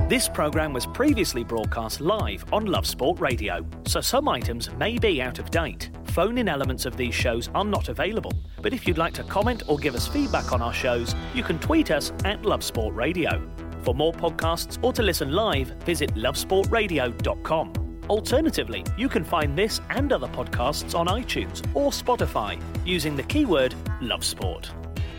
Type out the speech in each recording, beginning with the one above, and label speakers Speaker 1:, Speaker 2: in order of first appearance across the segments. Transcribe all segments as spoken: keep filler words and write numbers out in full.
Speaker 1: This programme was previously broadcast live on Love Sport Radio, so some items may be out of date. Phone-in elements of these shows are not available, but if you'd like to comment or give us feedback on our shows, you can tweet us at Love Sport Radio. For more podcasts or to listen live, visit love sport radio dot com. Alternatively, you can find this and other podcasts on iTunes or Spotify using the keyword Love Sport.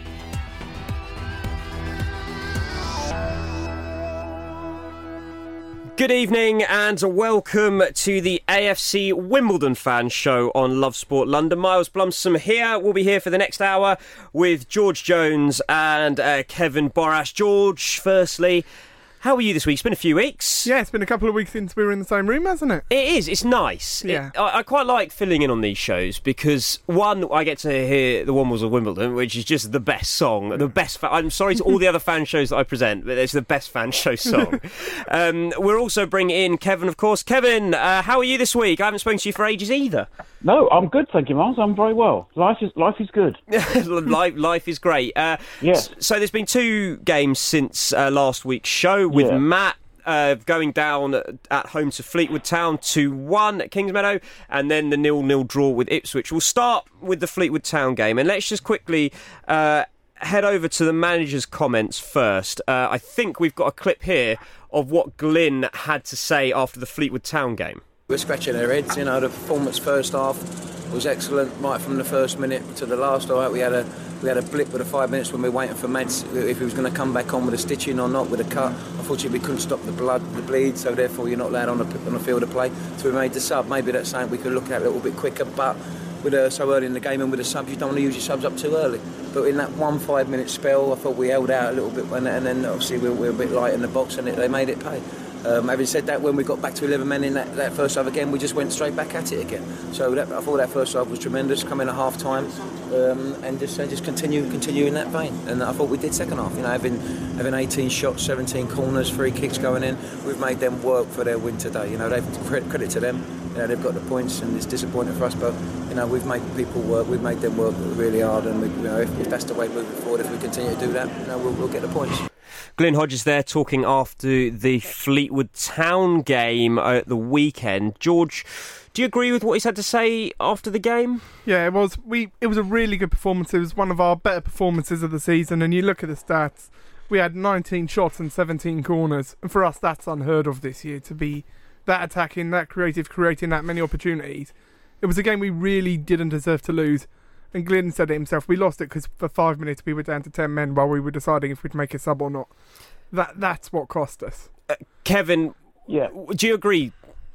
Speaker 2: Good evening and welcome to the A F C Wimbledon fan show on Love Sport London. Miles Blumsom here. We'll be here for the next hour with George Jones and uh, Kevin Borash. George, firstly, how are you this week? It's been a few weeks.
Speaker 3: Yeah, it's been a couple of weeks since we were in the same room, hasn't it?
Speaker 2: It is. It's nice.
Speaker 3: Yeah.
Speaker 2: It, I, I quite like filling in on these shows because, one, I get to hear The Wombles of Wimbledon, which is just the best song. The best. Fa- I'm sorry to all the other fan shows that I present, but it's the best fan show song. um, we're also bringing in Kevin, of course. Kevin, uh, how are you this week? I haven't spoken to you for ages either.
Speaker 4: No, I'm good, thank you, Miles. I'm very well. Life is life is good.
Speaker 2: life, life is great. Uh,
Speaker 4: yes.
Speaker 2: So there's been two games since uh, last week's show with
Speaker 4: yeah.
Speaker 2: Matt uh, going down at home to Fleetwood Town two one at Kingsmeadow, and then the nil nil draw with Ipswich. We'll start with the Fleetwood Town game, and let's just quickly uh, head over to the manager's comments first. Uh, I think we've got a clip here of what Glyn had to say after the Fleetwood Town game.
Speaker 5: We're scratching our heads, you know, the performance first half was excellent, right from the first minute to the last. All right, we had a we had a blip with the five minutes when we were waiting for Mads, if he was going to come back on with a stitching or not, with a cut. Unfortunately, we couldn't stop the blood, the bleed, so therefore you're not allowed on the, on the field of play. So we made the sub. Maybe that's something we could look at a little bit quicker, but with uh, so early in the game and with the subs, you don't want to use your subs up too early. But in that one five-minute spell, I thought we held out a little bit, and, and then obviously we were, we were a bit light in the box, and it, they made it pay. Um, having said that, when we got back to eleven men in that, that first half again, we just went straight back at it again. So that, I thought that first half was tremendous, coming at half time, um, and just uh, just continue continue in that vein. And I thought we did second half. You know, having having eighteen shots, seventeen corners, three kicks going in, we've made them work for their win today. You know, they've credit to them. You know, they've got the points, and it's disappointing for us, but you know, we've made people work. We've made them work really hard, and we, you know, if, if that's the way moving forward, if we continue to do that, you know, we'll, we'll get the points.
Speaker 2: Glyn Hodges there talking after the Fleetwood Town game at the weekend. George, do you agree with what he's had to say after the game?
Speaker 3: Yeah, it was. We it was a really good performance. It was one of our better performances of the season. And you look at the stats, we had nineteen shots and seventeen corners. And for us, that's unheard of this year, to be that attacking, that creative, creating that many opportunities. It was a game we really didn't deserve to lose. And Glyn said it himself, we lost it because for five minutes we were down to ten men while we were deciding if we'd make a sub or not. That That's what cost us.
Speaker 2: Uh, Kevin,
Speaker 4: yeah.
Speaker 2: do you agree?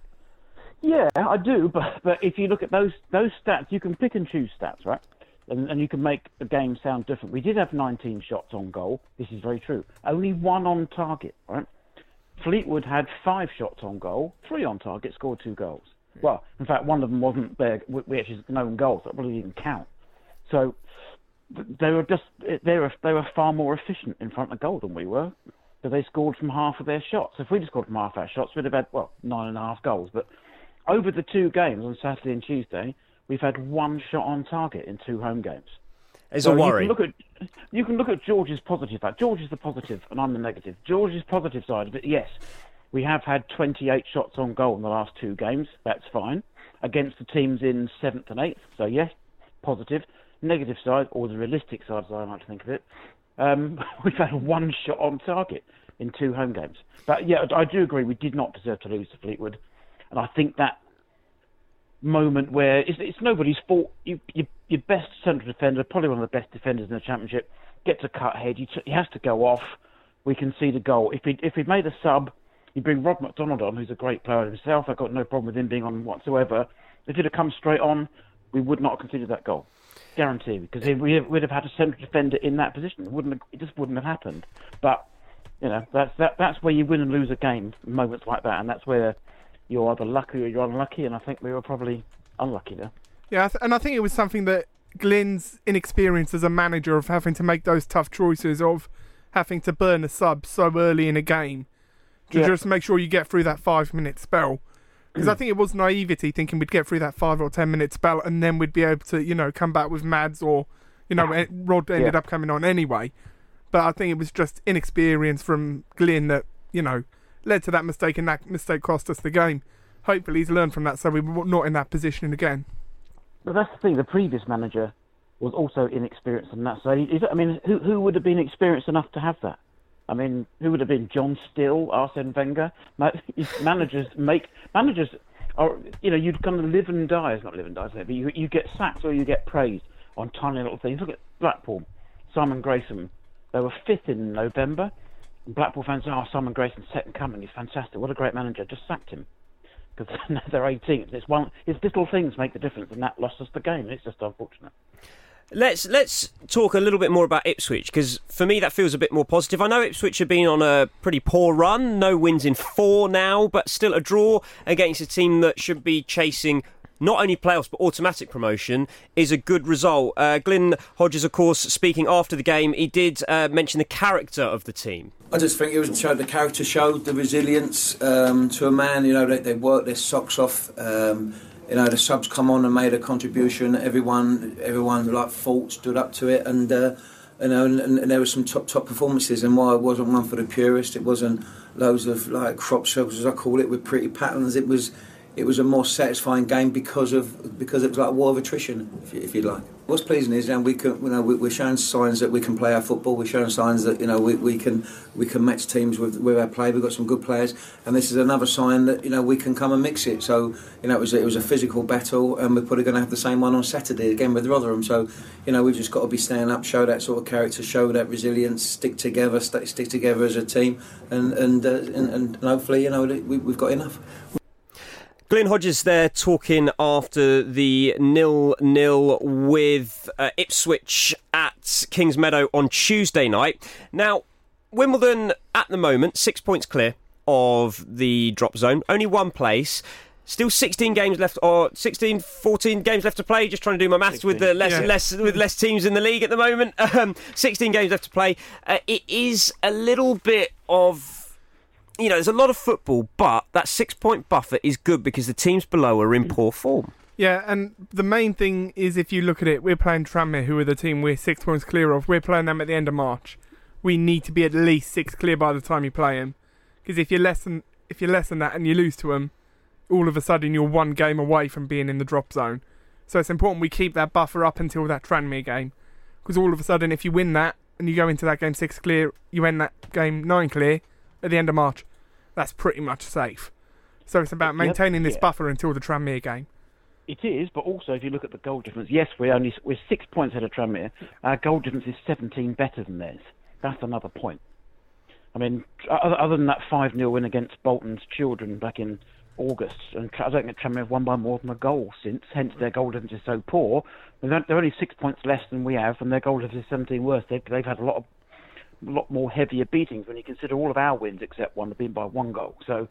Speaker 4: Yeah, I do, but but if you look at those those stats, you can pick and choose stats, right? And, and you can make the game sound different. We did have nineteen shots on goal. This is very true. Only one on target, right? Fleetwood had five shots on goal, three on target, scored two goals. Yeah. Well, in fact, one of them wasn't there, which is no goals. That really didn't count. So they were just they were they were far more efficient in front of goal than we were. So they scored from half of their shots. If we'd have scored from half our shots, we'd have had well nine and a half goals. But over the two games on Saturday and Tuesday, we've had one shot on target in two home games.
Speaker 2: It's
Speaker 4: so
Speaker 2: a worry.
Speaker 4: You can, look at, you can look at George's positive side. George is the positive, and I'm the negative. George's positive side of it, yes, we have had twenty-eight shots on goal in the last two games. That's fine against the teams in seventh and eighth. So yes, positive. Negative side, or the realistic side, as I like to think of it, um, we've had one shot on target in two home games. But yeah, I do agree, we did not deserve to lose to Fleetwood. And I think that moment where it's, it's nobody's fault, you, you, your best central defender, probably one of the best defenders in the Championship, gets a cut head, he, t- he has to go off, we can see the goal. If we if we'd made a sub, you bring Rob McDonald on, who's a great player himself, I've got no problem with him being on whatsoever. If he'd have come straight on, we would not have conceded that goal. Guarantee, because we would have had a central defender in that position. It wouldn't. Have, it just wouldn't have happened. But you know, that's that. That's where you win and lose a game. Moments like that, and that's where you're either lucky or you're unlucky. And I think we were probably unlucky there.
Speaker 3: Yeah, and I think it was something that Glyn's inexperience as a manager of having to make those tough choices of having to burn a sub so early in a game to yeah. just make sure you get through that five-minute spell. Because I think it was naivety thinking we'd get through that five or ten minute spell and then we'd be able to, you know, come back with Mads or, you know, Rod ended
Speaker 4: yeah.
Speaker 3: up coming on anyway. But I think it was just inexperience from Glyn that, you know, led to that mistake, and that mistake cost us the game. Hopefully he's learned from that, so we're not in that position again.
Speaker 4: But that's the thing, the previous manager was also inexperienced in that. So, is it, I mean, who who would have been experienced enough to have that? I mean, who would have been John Still, Arsene Wenger? Managers make managers are, you know, you'd kind of live and die. It's not live and die, but you you get sacked or you get praised on tiny little things. Look at Blackpool, Simon Grayson. They were fifth in November. And Blackpool fans, oh, Simon Grayson's second coming. He's fantastic. What a great manager. Just sacked him because they're eighteenth. It's one. It's little things make the difference, and that lost us the game. It's just unfortunate.
Speaker 2: Let's let's talk a little bit more about Ipswich, because for me that feels a bit more positive. I know Ipswich have been on a pretty poor run, no wins in four now, but still a draw against a team that should be chasing not only playoffs but automatic promotion is a good result. Uh, Glyn Hodges, of course, speaking after the game, he did uh, mention the character of the team.
Speaker 5: I just think it was showed the character showed the resilience um, to a man. You know, they, they worked their socks off. Um, You know, the subs come on and made a contribution. Everyone, everyone like fought, stood up to it, and uh, you know, and, and there were some top top performances. And while it wasn't one for the purist, it wasn't loads of like crop circles, as I call it, with pretty patterns. It was, it was a more satisfying game because of because it was like a war of attrition, if you, if you like. What's pleasing is, you know, we can, you know, we're showing signs that we can play our football. We're showing signs that, you know, we, we can we can match teams with, with our play. We've got some good players, and this is another sign that, you know, we can come and mix it. So, you know, it was a, it was a physical battle, and we're probably going to have the same one on Saturday again with Rotherham. So, you know, we've just got to be standing up, show that sort of character, show that resilience, stick together, st- stick together as a team, and and uh, and, and hopefully, you know, we, we've got enough.
Speaker 2: Glyn Hodges there talking after the nil-nil with uh, Ipswich at Kingsmeadow on Tuesday night. Now, Wimbledon at the moment, six points clear of the drop zone, only one place. Still sixteen games left, or sixteen, fourteen games left to play. Just trying to do my maths with the less,
Speaker 3: yeah.
Speaker 2: less, with less teams in the league at the moment. Um, sixteen games left to play. Uh, it is a little bit of, you know, there's a lot of football, but that six-point buffer is good because the teams below are in poor form.
Speaker 3: Yeah, and the main thing is, if you look at it, we're playing Tranmere, who are the team we're six points clear of. We're playing them at the end of March. We need to be at least six clear by the time you play them, because if you're less than if you're less than that and you lose to them, all of a sudden you're one game away from being in the drop zone. So it's important we keep that buffer up until that Tranmere game, because all of a sudden, if you win that and you go into that game six clear, you end that game nine clear at the end of March. That's pretty much safe. So it's about maintaining
Speaker 4: yep,
Speaker 3: this
Speaker 4: yeah.
Speaker 3: buffer until the Tranmere game.
Speaker 4: It is, but also if you look at the goal difference, yes, we're only we're six points ahead of Tranmere. Our goal difference is seventeen better than theirs. That's another point. I mean, other, other than that five nil win against Bolton's Children back in August, and I don't think Tranmere have won by more than a goal since. Hence, their goal difference is so poor. They're only six points less than we have, and their goal difference is seventeen worse. They've, they've had a lot of a lot more heavier beatings when you consider all of our wins except one have been by one goal. So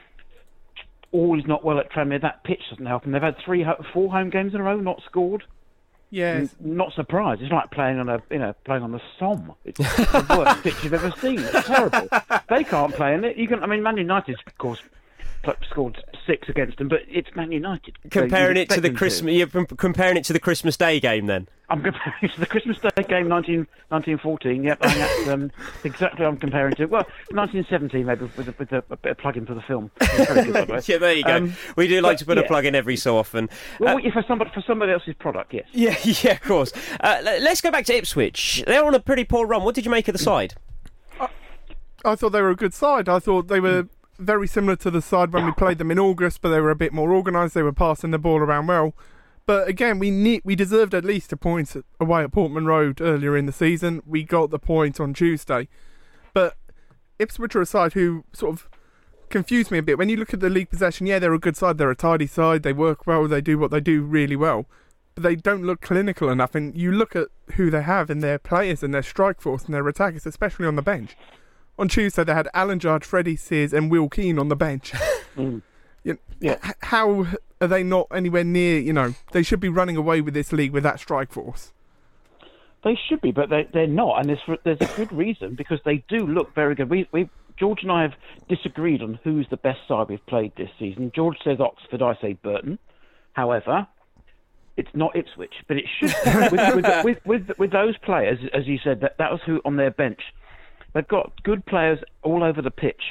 Speaker 4: all is not well at Tranmere. That pitch doesn't help, and they've had three, four home games in a row not scored.
Speaker 3: Yes,
Speaker 4: not surprised. It's like playing on a, you know, playing on the Somme. It's the worst pitch you've ever seen. It's terrible. They can't play in it. You can. I mean, Man United, of course, scored six against them, but it's Man United.
Speaker 2: Comparing
Speaker 4: so
Speaker 2: it to the Christmas, you're comparing it to the Christmas Day game, then.
Speaker 4: I'm comparing it to the Christmas Day game, nineteen, nineteen fourteen. Yep, and that's um, exactly what I'm comparing to. Well, nineteen seventeen maybe with a, with a, a bit of plug in for the film. Very good, by the way.
Speaker 2: Yeah, there you go. Um, we do like
Speaker 4: but,
Speaker 2: to put
Speaker 4: yeah.
Speaker 2: a plug in every so often.
Speaker 4: Well,
Speaker 2: uh,
Speaker 4: for somebody for somebody else's product, yes.
Speaker 2: Yeah, yeah, of course. Uh, let's go back to Ipswich. They're on a pretty poor run. What did you make of the side?
Speaker 3: I, I thought they were a good side. I thought they were very similar to the side when we played them in August, but they were a bit more organised. They were passing the ball around well. But again, we need, we deserved at least a point away at Portman Road earlier in the season. We got the point on Tuesday. But Ipswich are a side who sort of confused me a bit. When you look at the league possession, yeah, they're a good side. They're a tidy side. They work well. They do what they do really well. But they don't look clinical enough. And you look at who they have in their players and their strike force and their attackers, especially on the bench. On Tuesday, they had Alan Jard, Freddie Sears and Will Keane on the bench.
Speaker 4: mm.
Speaker 3: you know, yeah. How are they not anywhere near, you know, they should be running away with this league with that strike force.
Speaker 4: They should be, but they, they're not. And there's, there's a good reason, because they do look very good. We, we, George and I have disagreed on who's the best side we've played this season. George says Oxford, I say Burton. However, it's not Ipswich, but it should be. with, with, with, with, with those players, as you said, that, that was who on their bench. They've got good players all over the pitch,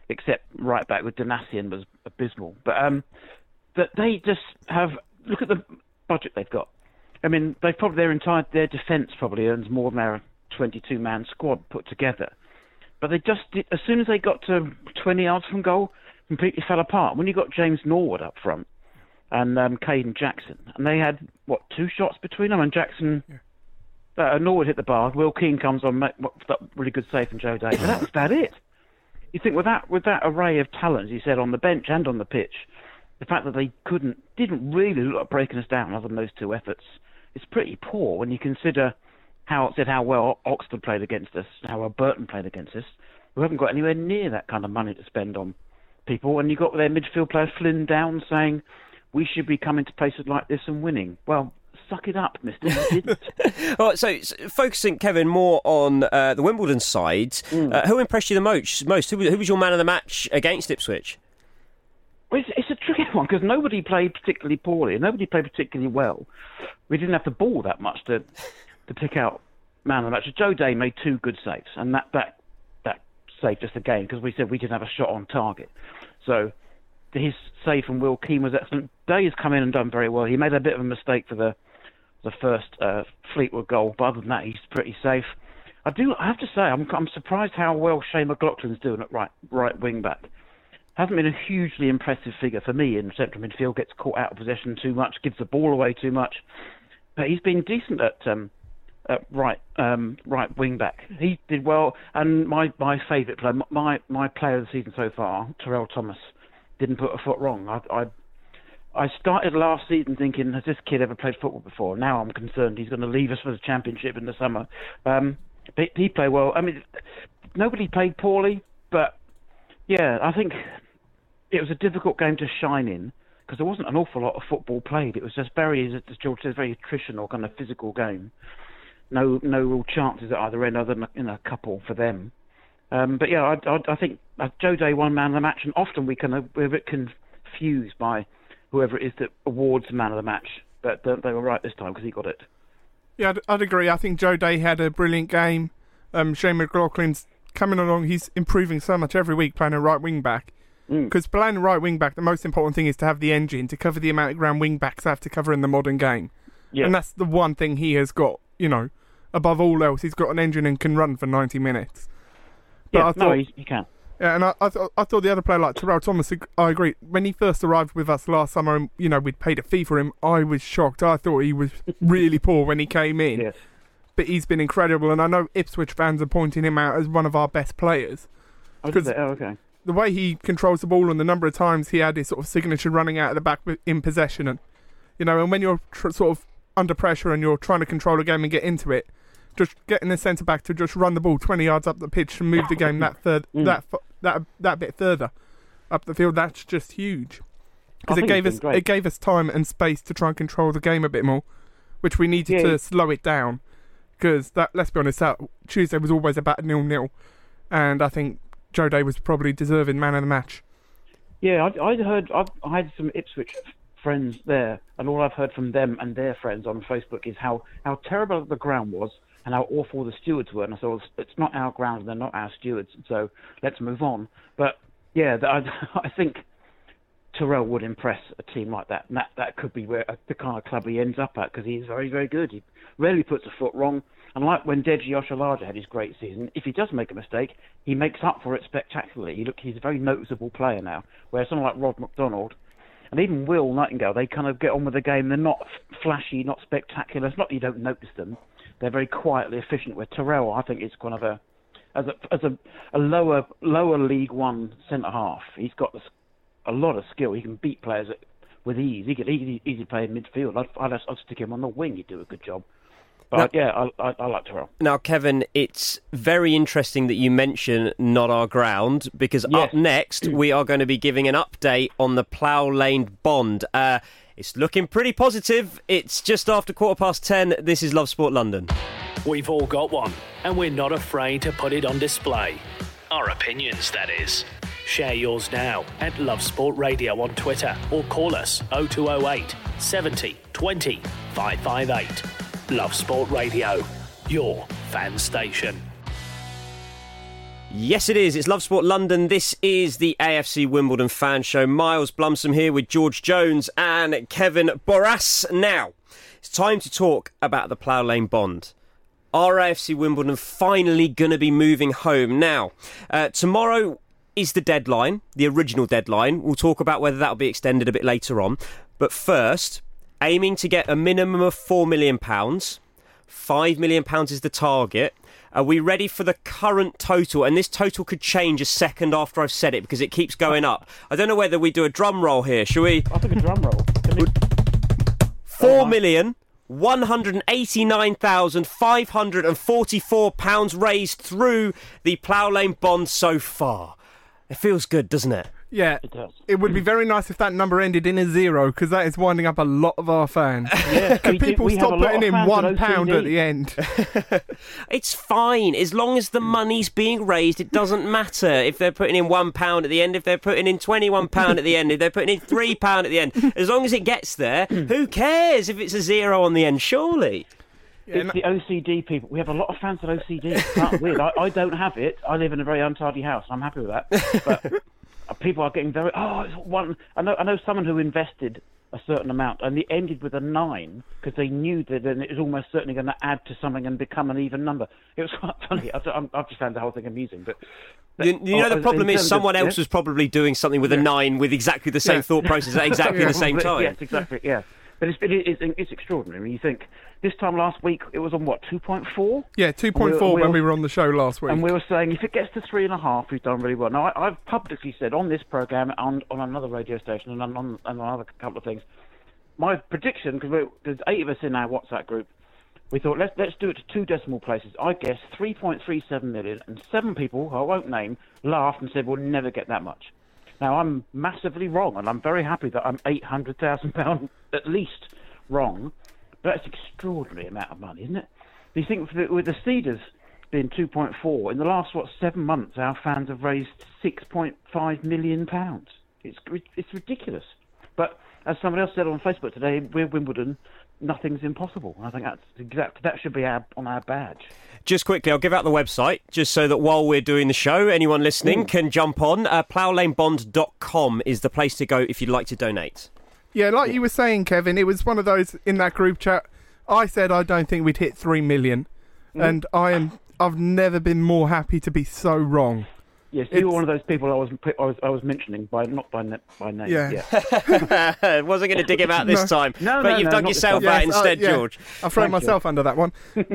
Speaker 4: except right back with Donacien was abysmal. But um, that they just have, look at the budget they've got. I mean, they probably their entire their defence probably earns more than their twenty-two man squad put together. But they just did, as soon as they got to twenty yards from goal, completely fell apart. When you got James Norwood up front and um, Caden Jackson, and they had what two shots between them, and Jackson. Yeah. Uh, Norwood hit the bar. Will Keane comes on, make that really good save from Joe Day. But that was about it. You think with that with that array of talent, you said on the bench and on the pitch, the fact that they couldn't, didn't really look like breaking us down other than those two efforts, it's pretty poor when you consider how said how well Oxford played against us, how well Burton played against us. We haven't got anywhere near that kind of money to spend on people, and you got their midfield player Flynn Down saying we should be coming to places like this and winning. Well. Suck it up, mister. You didn't.
Speaker 2: All right, so, so focusing, Kevin, more on uh, the Wimbledon side, mm. uh, who impressed you the most? most? Who, who was your man of the match against Ipswich?
Speaker 4: Well, it's, it's a tricky one because nobody played particularly poorly. Nobody played particularly well. We didn't have the ball that much to to pick out man of the match. Joe Day made two good saves, and that, that, that saved us the game because we said we didn't have a shot on target. So his save from Will Keane was excellent. Day has come in and done very well. He made a bit of a mistake for the the first uh, Fleetwood goal, but other than that, he's pretty safe. I do. I have to say, I'm, I'm surprised how well Shane McLaughlin's doing at right right wing back. Hasn't been a hugely impressive figure for me in central midfield. Gets caught out of possession too much, gives the ball away too much, but he's been decent at um, at right um, right wing back. He did well, and my my favourite player, my my player of the season so far, Terrell Thomas, didn't put a foot wrong. I. I I started last season thinking, has this kid ever played football before? Now I'm concerned he's going to leave us for the championship in the summer. Um, but he played well. I mean, nobody played poorly, but yeah, I think it was a difficult game to shine in because there wasn't an awful lot of football played. It was just very, as George says, very attritional, kind of physical game. No, no real chances at either end, other than in a couple for them. Um, but yeah, I, I, I think Joe Day won man of the match, and often we can we're a bit confused by whoever it is that awards the man of the match, but they were right this time because he got it.
Speaker 3: Yeah, I'd, I'd agree. I think Joe Day had a brilliant game. Um, Shane McLaughlin's coming along. He's improving so much every week playing a right wing back. Because mm. playing a right wing back, the most important thing is to have the engine to cover the amount of ground wing backs have to cover in the modern game. Yeah. And that's the one thing he has got. You know, above all else, he's got an engine and can run for ninety minutes.
Speaker 4: But yeah, I thought, no, he, he can.
Speaker 3: Yeah, and I, I, th- I thought the other player, like Terrell Thomas, I agree. When he first arrived with us last summer, and you know we'd paid a fee for him, I was shocked. I thought he was really poor when he came in,
Speaker 4: yes.
Speaker 3: But he's been incredible. And I know Ipswich fans are pointing him out as one of our best players.
Speaker 4: Oh, did they? Oh, okay.
Speaker 3: The way he controls the ball and the number of times he had his sort of signature running out of the back in possession, and you know, and when you're tr- sort of under pressure and you're trying to control a game and get into it, just getting the centre back to just run the ball twenty yards up the pitch and move the game that third mm. that that that bit further up the field, that's just huge because it gave us great. it gave us time and space to try and control the game a bit more, which we needed yeah. to slow it down because that let's be honest, that Tuesday was always about nil nil, and I think Joe Day was probably deserving man of the match.
Speaker 4: Yeah, I, I heard I've, I had some Ipswich friends there, and all I've heard from them and their friends on Facebook is how how terrible the ground was. And how awful the stewards were. And I thought, it's not our ground, and they're not our stewards, so let's move on. But, yeah, I, I think Terrell would impress a team like that. And that, that could be where the kind of club he ends up at, because he's very, very good. He rarely puts a foot wrong. And like when Deji Oshalaja had his great season, if he does make a mistake, he makes up for it spectacularly. He, look, he's a very noticeable player now, whereas someone like Rod McDonald, and even Will Nightingale, they kind of get on with the game. They're not flashy, not spectacular. It's not that you don't notice them. They're very quietly efficient. Where Terrell, I think, is kind of a as a as a, a lower lower League One centre half. He's got a lot of skill. He can beat players with ease. He could easily, easily play in midfield. I'd, I'd, I'd stick him on the wing. He'd do a good job. But now, yeah, I, I, I like Terrell.
Speaker 2: Now, Kevin, it's very interesting that you mention Not Our Ground, because
Speaker 4: yes.
Speaker 2: up next we are going to be giving an update on the Plough Lane Bond. Uh, it's looking pretty positive. It's just after quarter past ten. This is Love Sport London.
Speaker 1: We've all got one, and we're not afraid to put it on display. Our opinions, that is. Share yours now at Love Sport Radio on Twitter, or call us oh two oh eight, seventy, twenty, five five eight. Love Sport Radio, your fan station.
Speaker 2: Yes, it is. It's Love Sport London. This is the A F C Wimbledon fan show. Miles Blumsom here with George Jones and Kevin Borras. Now, it's time to talk about the Plough Lane Bond. Are A F C Wimbledon finally going to be moving home? Now, uh, tomorrow is the deadline, the original deadline. We'll talk about whether that will be extended a bit later on. But first, aiming to get a minimum of four million pounds. five million pounds is the target. Are we ready for the current total? And this total could change a second after I've said it because it keeps going up. I don't know whether we do a drum roll here. Shall we?
Speaker 4: I think a drum roll.
Speaker 2: Four million one hundred eighty-nine thousand five hundred forty-four pounds raised through the Plough Lane Bond so far. It feels good, doesn't it?
Speaker 3: Yeah,
Speaker 4: It does.
Speaker 3: it would be very nice if that number ended in a zero, because that is winding up a lot of our fans.
Speaker 4: Yeah,
Speaker 3: Can
Speaker 4: we do-
Speaker 3: people
Speaker 4: we have
Speaker 3: stop
Speaker 4: a lot
Speaker 3: putting
Speaker 4: of
Speaker 3: in
Speaker 4: fans
Speaker 3: one
Speaker 4: with
Speaker 3: pound
Speaker 4: O C D.
Speaker 3: at the end?
Speaker 2: It's fine. As long as the money's being raised, it doesn't matter if they're putting in one pound at the end, if they're putting in twenty-one pounds at the end, if they're putting in three pounds at the end. As long as it gets there, who cares if it's a zero on the end, surely?
Speaker 3: Yeah,
Speaker 4: It's the O C D people. We have a lot of fans with O C D. It's kind of weird. I, I don't have it. I live in a very untidy house. I'm happy with that. But people are getting very. Oh, it's one. I know. I know someone who invested a certain amount, and it ended with a nine because they knew that then it was almost certainly going to add to something and become an even number. It was quite funny. I've, I've just found the whole thing amusing. But
Speaker 2: You, you know, the
Speaker 4: oh,
Speaker 2: problem
Speaker 4: in
Speaker 2: is
Speaker 4: terms
Speaker 2: someone
Speaker 4: of-
Speaker 2: else
Speaker 4: yeah?
Speaker 2: was probably doing something with a nine with exactly the same
Speaker 3: Yeah.
Speaker 2: thought process at exactly the same time.
Speaker 4: Yes, exactly. Yeah, but it's it, it's, it's extraordinary. I mean, you think this time last week it was on what two point four.
Speaker 3: Yeah, two point four
Speaker 4: We'll-
Speaker 3: when
Speaker 4: we'll-
Speaker 3: we were on the show last week.
Speaker 4: And we were saying if it gets to three and a half, we've done really well. Now, I, I've publicly said on this programme, on, on another radio station, and on, on, on another couple of things, my prediction, because there's eight of us in our WhatsApp group, we thought let's let's do it to two decimal places. I guess three point three seven million, and seven people who I won't name laughed and said we'll never get that much. Now I'm massively wrong, and I'm very happy that I'm eight hundred thousand pounds at least wrong. But that's an extraordinary amount of money, isn't it? You think with the, with the Cedars being two point four in the last what seven months, our fans have raised six point five million pounds. It's it's ridiculous. But as someone else said on Facebook today, we're Wimbledon. Nothing's impossible. I think that's exact. That should be our, on our badge.
Speaker 2: Just quickly, I'll give out the website, just so that while we're doing the show, anyone listening
Speaker 4: Ooh.
Speaker 2: can jump on. Uh, plough lane bond dot com is the place to go if you'd like to donate.
Speaker 3: Yeah, like you were saying, Kevin, it was one of those in that group chat. I said I don't think we'd hit three million,
Speaker 4: Mm.
Speaker 3: and I am. I've never been more happy to be so wrong.
Speaker 4: Yes,
Speaker 3: It's-
Speaker 4: you were one of those people I was I was, I was mentioning by not by na- by name.
Speaker 3: Yeah.
Speaker 2: I wasn't going to dig him out this
Speaker 3: No.
Speaker 2: time,
Speaker 4: No,
Speaker 2: but
Speaker 4: no,
Speaker 2: you've
Speaker 4: no,
Speaker 2: dug
Speaker 4: not this
Speaker 2: yourself
Speaker 4: time.
Speaker 2: out
Speaker 3: Yes, uh,
Speaker 2: instead,
Speaker 3: yeah.
Speaker 2: George.
Speaker 3: I've thrown
Speaker 4: Thank you.
Speaker 3: myself under that one.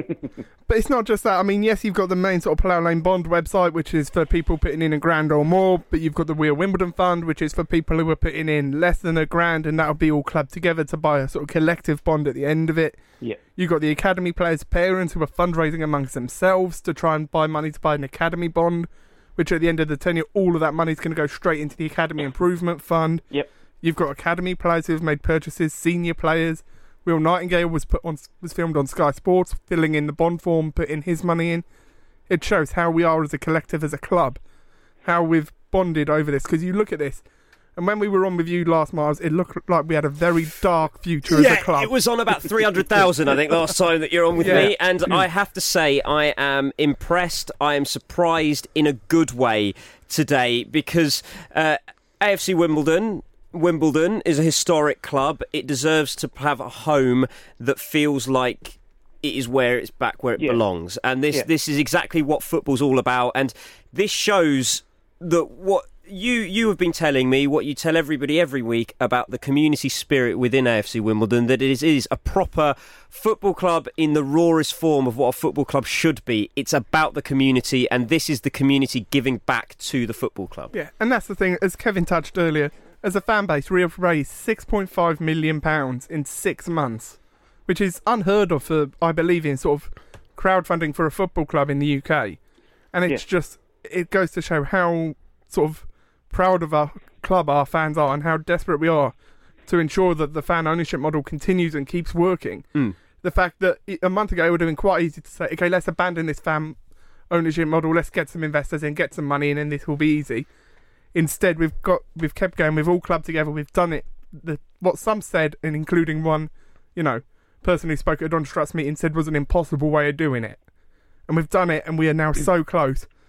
Speaker 3: But it's not just that. I mean, yes, you've got the main sort of Plough Lane Bond website, which is for people putting in a grand or more, but you've got the Real Wimbledon Fund, which is for people who are putting in less than a grand, and that'll be all clubbed together to buy a sort of collective bond at the end of it.
Speaker 4: Yeah.
Speaker 3: You've got the Academy players' parents who are fundraising amongst themselves to try and buy money to buy an Academy bond, which at the end of the tenure, all of that money is going to go straight into the Academy Improvement Fund.
Speaker 4: Yep.
Speaker 3: You've got Academy players who have made purchases, senior players. Will Nightingale was put on was filmed on Sky Sports, filling in the bond form, putting his money in. It shows how we are as a collective, as a club, how we've bonded over this. Because you look at this, and when we were on with you last Miles, it looked like we had a very dark future as a
Speaker 2: Yeah,
Speaker 3: club.
Speaker 2: it was on about three hundred thousand, I think, last time that you're on with
Speaker 3: Yeah.
Speaker 2: me. And I have to say, I am impressed. I am surprised in a good way today because uh, A F C Wimbledon... Wimbledon is a historic club. It deserves to have a home that feels like it is where it's back where it
Speaker 4: Yeah.
Speaker 2: belongs. And this
Speaker 4: Yeah.
Speaker 2: this is exactly what football's all about. And this shows that what you you have been telling me, what you tell everybody every week about the community spirit within A F C Wimbledon, that it is, is a proper football club in the rawest form of what a football club should be. It's about the community, and this is the community giving back to the football club.
Speaker 3: Yeah, and that's the thing, as Kevin touched earlier, as a fan base, we have raised six point five million pounds in six months, which is unheard of for, I believe, in sort of crowdfunding for a football club in the U K. And it's
Speaker 4: Yeah.
Speaker 3: just, it goes to show how sort of proud of our club our fans are and how desperate we are to ensure that the fan ownership model continues and keeps working.
Speaker 2: Mm.
Speaker 3: The fact that it- a month ago it would have been quite easy to say, okay, let's abandon this fan ownership model, let's get some investors in, get some money in, and this will be easy. Instead, we've got we've kept going. We've all clubbed together. We've done it. The, what some said, and including one, you know, person who spoke at a Don Strut's meeting, said was an impossible way of doing it. And we've done it, and we are now so close.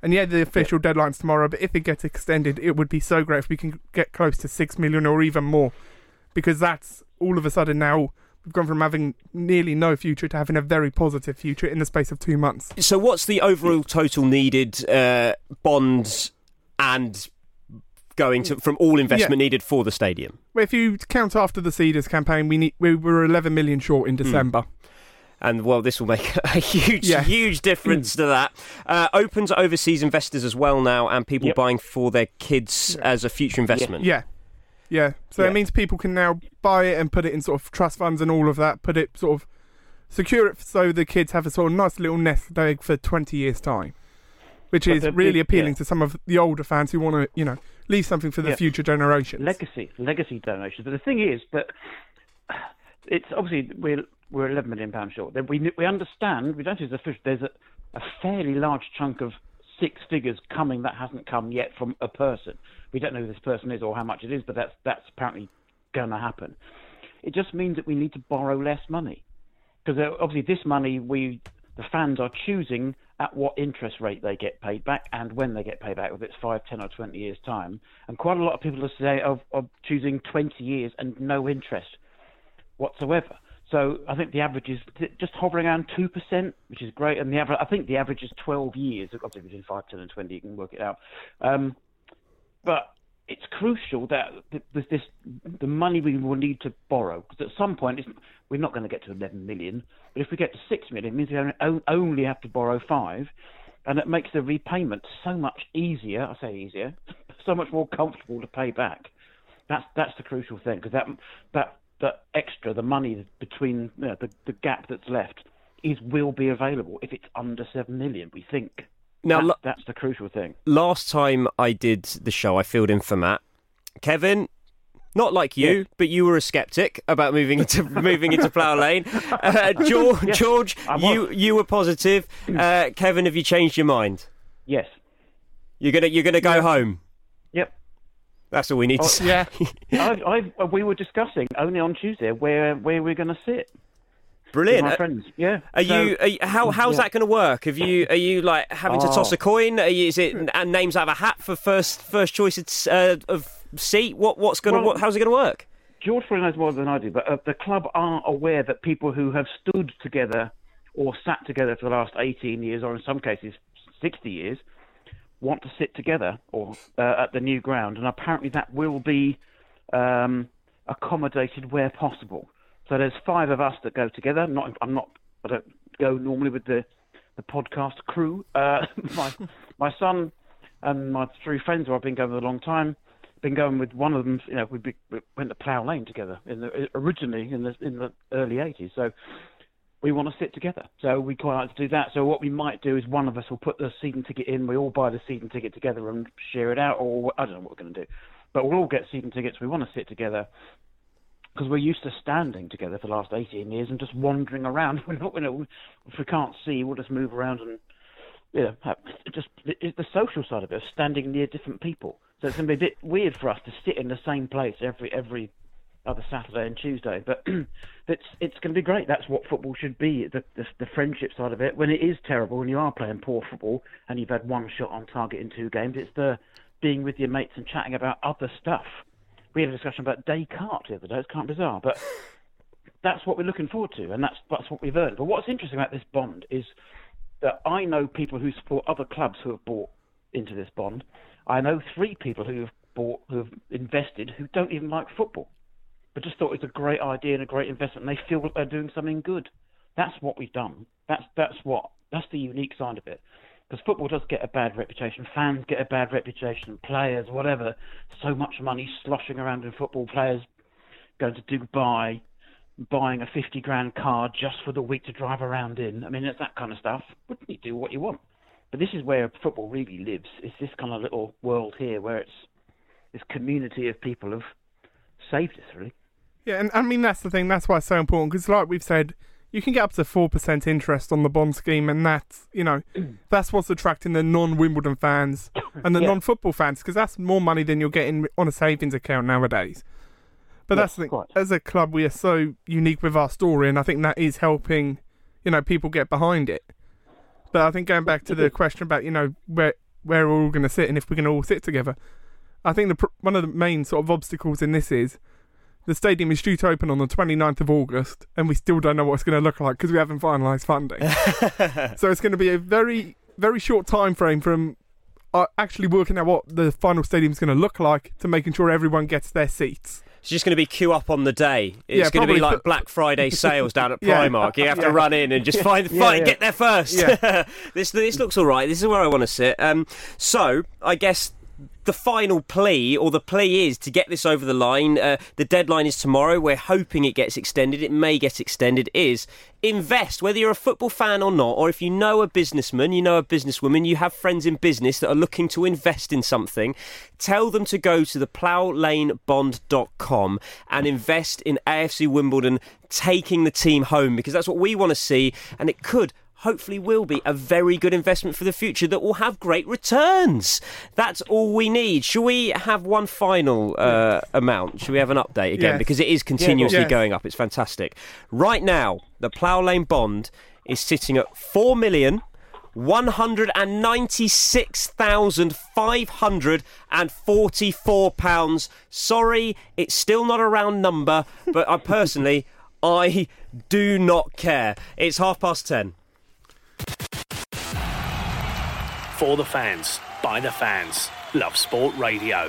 Speaker 3: And yeah, the official yeah. deadline's tomorrow, but if it gets extended, it would be so great if we can get close to six million or even more. Because that's all of a sudden now, we've gone from having nearly no future to having a very positive future in the space of two months.
Speaker 2: So what's the overall total needed uh, bonds and going to from all investment yeah. needed for the stadium?
Speaker 3: Well, if you count after the Cedars campaign, we need, we were eleven million short in December. Mm.
Speaker 2: And, well, this will make a huge, yeah. huge difference to that. Uh, open to overseas investors as well now, and people yep. buying for their kids yeah. as a future investment.
Speaker 3: Yeah. Yeah. So yeah. it means people can now buy it and put it in sort of trust funds and all of that, put it sort of, secure it so the kids have a sort of nice little nest egg for twenty years' time, which but is really big, appealing yeah. to some of the older fans who want to, you know, leave something for the yeah. future generations.
Speaker 4: Legacy, legacy donations. But the thing is that it's obviously, we're, we're eleven million pounds short. We we understand, we don't use the fish, there's a, a fairly large chunk of six figures coming that hasn't come yet from a person. We don't know who this person is or how much it is, but that's that's apparently going to happen. It just means that we need to borrow less money. Because obviously this money, we the fans are choosing at what interest rate they get paid back and when they get paid back, whether it's five, ten or twenty years' time. And quite a lot of people are, say, are, are choosing twenty years and no interest whatsoever. So I think the average is just hovering around two percent, which is great. And the average, I think the average is twelve years. Obviously, between five, ten and twenty, you can work it out. Um, but it's crucial that with this, the money we will need to borrow, because at some point, it's, we're not going to get to eleven million. But if we get to six million, it means we only have to borrow five. And it makes the repayment so much easier, I say easier, so much more comfortable to pay back. That's that's the crucial thing, because that that that extra, the money between, you know, the, the gap that's left, is will be available if it's under seven million, we think.
Speaker 2: Now,
Speaker 4: that, that's the crucial thing.
Speaker 2: Last time I did the show, I filled in for Matt. Kevin, not like you, yes. but you were a sceptic about moving into moving into Plough Lane. Uh, George, yes, George you you were positive. Uh, Kevin, have you changed your mind?
Speaker 4: Yes.
Speaker 2: You're gonna you're gonna go
Speaker 4: yes.
Speaker 2: home.
Speaker 4: Yep.
Speaker 2: That's all we need
Speaker 4: oh,
Speaker 2: to say.
Speaker 3: Yeah.
Speaker 4: I, I, we were discussing only on Tuesday where where we're going to sit.
Speaker 2: Brilliant.
Speaker 4: With my friends. Yeah.
Speaker 2: Are
Speaker 4: so,
Speaker 2: you? Are you how how's
Speaker 4: yeah.
Speaker 2: that going to work? Have you? Are you like having to
Speaker 4: oh.
Speaker 2: toss a coin? Are you, is it and names out of a hat for first first choice uh, of seat? What what's going to
Speaker 4: well,
Speaker 2: what, how's it going to work?
Speaker 4: George probably knows more than I do, but uh, the club are aware that people who have stood together or sat together for the last eighteen years, or in some cases sixty years, want to sit together or uh, at the new ground, and apparently that will be um, accommodated where possible. So there's five of us that go together. Not, I'm not. I don't go normally with the the podcast crew. Uh, my my son and my three friends who I've been going with a long time. Been going with one of them. You know, we, be, we went to Plough Lane together in the, originally in the in the early eighties. So we want to sit together. So we quite like to do that. So what we might do is one of us will put the season ticket in. We all buy the season ticket together and share it out. Or I don't know what we're going to do, but we'll all get season tickets. We want to sit together. Because we're used to standing together for the last eighteen years and just wandering around. We're not, you know, if we can't see, we'll just move around and, you know, have, just it's the social side of it, of standing near different people. So it's going to be a bit weird for us to sit in the same place every every other Saturday and Tuesday. But it's it's going to be great. That's what football should be, the, the the friendship side of it. When it is terrible and you are playing poor football and you've had one shot on target in two games, it's the being with your mates and chatting about other stuff. We had a discussion about Descartes the other day. It's kind of bizarre, but that's what we're looking forward to, and that's that's what we've earned. But what's interesting about this bond is that I know people who support other clubs who have bought into this bond. I know three people who have bought, who have invested, who don't even like football, but just thought it's a great idea and a great investment, and they feel that they're doing something good. That's what we've done. That's that's what that's the unique side of it. Because football does get a bad reputation, fans get a bad reputation, players, whatever. So much money sloshing around in football, players going to Dubai, buying a fifty grand car just for the week to drive around in. I mean, it's that kind of stuff. Wouldn't you do what you want? But this is where football really lives. It's this kind of little world here where it's this community of people have saved us, really.
Speaker 3: Yeah, and I mean, that's the thing. That's why it's so important. Because like we've said, you can get up to four percent interest on the bond scheme, and that's, you know, that's what's attracting the non-Wimbledon fans and the yeah. non-football fans, because that's more money than you're getting on a savings account nowadays. But yes, that's the thing. Quite. As a club, we are so unique with our story, and I think that is helping, you know, people get behind it. But I think going back to the question about, you know, where where we're all going to sit and if we're going to all sit together. I think the pr- one of the main sort of obstacles in this is the stadium is due to open on the twenty-ninth of August, and we still don't know what it's going to look like because we haven't finalised funding. So it's going to be a very, very short time frame from uh, actually working out what the final stadium is going to look like to making sure everyone gets their seats.
Speaker 2: It's just going to be queue up on the day. It's
Speaker 3: Yeah,
Speaker 2: going to be
Speaker 3: probably,
Speaker 2: like
Speaker 3: but-
Speaker 2: Black Friday sales down at
Speaker 3: Yeah.
Speaker 2: Primark. You have to
Speaker 3: Yeah.
Speaker 2: run in and just find,
Speaker 4: Yeah,
Speaker 2: find
Speaker 4: yeah.
Speaker 2: get there first.
Speaker 3: Yeah.
Speaker 2: this this looks all right. This is where I want to sit. Um, so I guess the final plea, or the plea is to get this over the line. Uh, the deadline is tomorrow. We're hoping it gets extended. It may get extended. Is invest, whether you're a football fan or not, or if you know a businessman, you know a businesswoman, you have friends in business that are looking to invest in something, tell them to go to the plough lane bond dot com and invest in A F C Wimbledon taking the team home, because that's what we want to see, and it could hopefully will be a very good investment for the future that will have great returns. That's all we need. Shall we have one final uh, amount? Shall we have an update again?
Speaker 3: Yes.
Speaker 2: Because it is continuously
Speaker 3: Yes.
Speaker 2: going up. It's fantastic. Right now, the Plough Lane Bond is sitting at four million one hundred ninety-six thousand five hundred forty-four pounds. Sorry, it's still not a round number, but I personally, I do not care. It's half past ten.
Speaker 1: For the fans, by the fans. Love Sport Radio.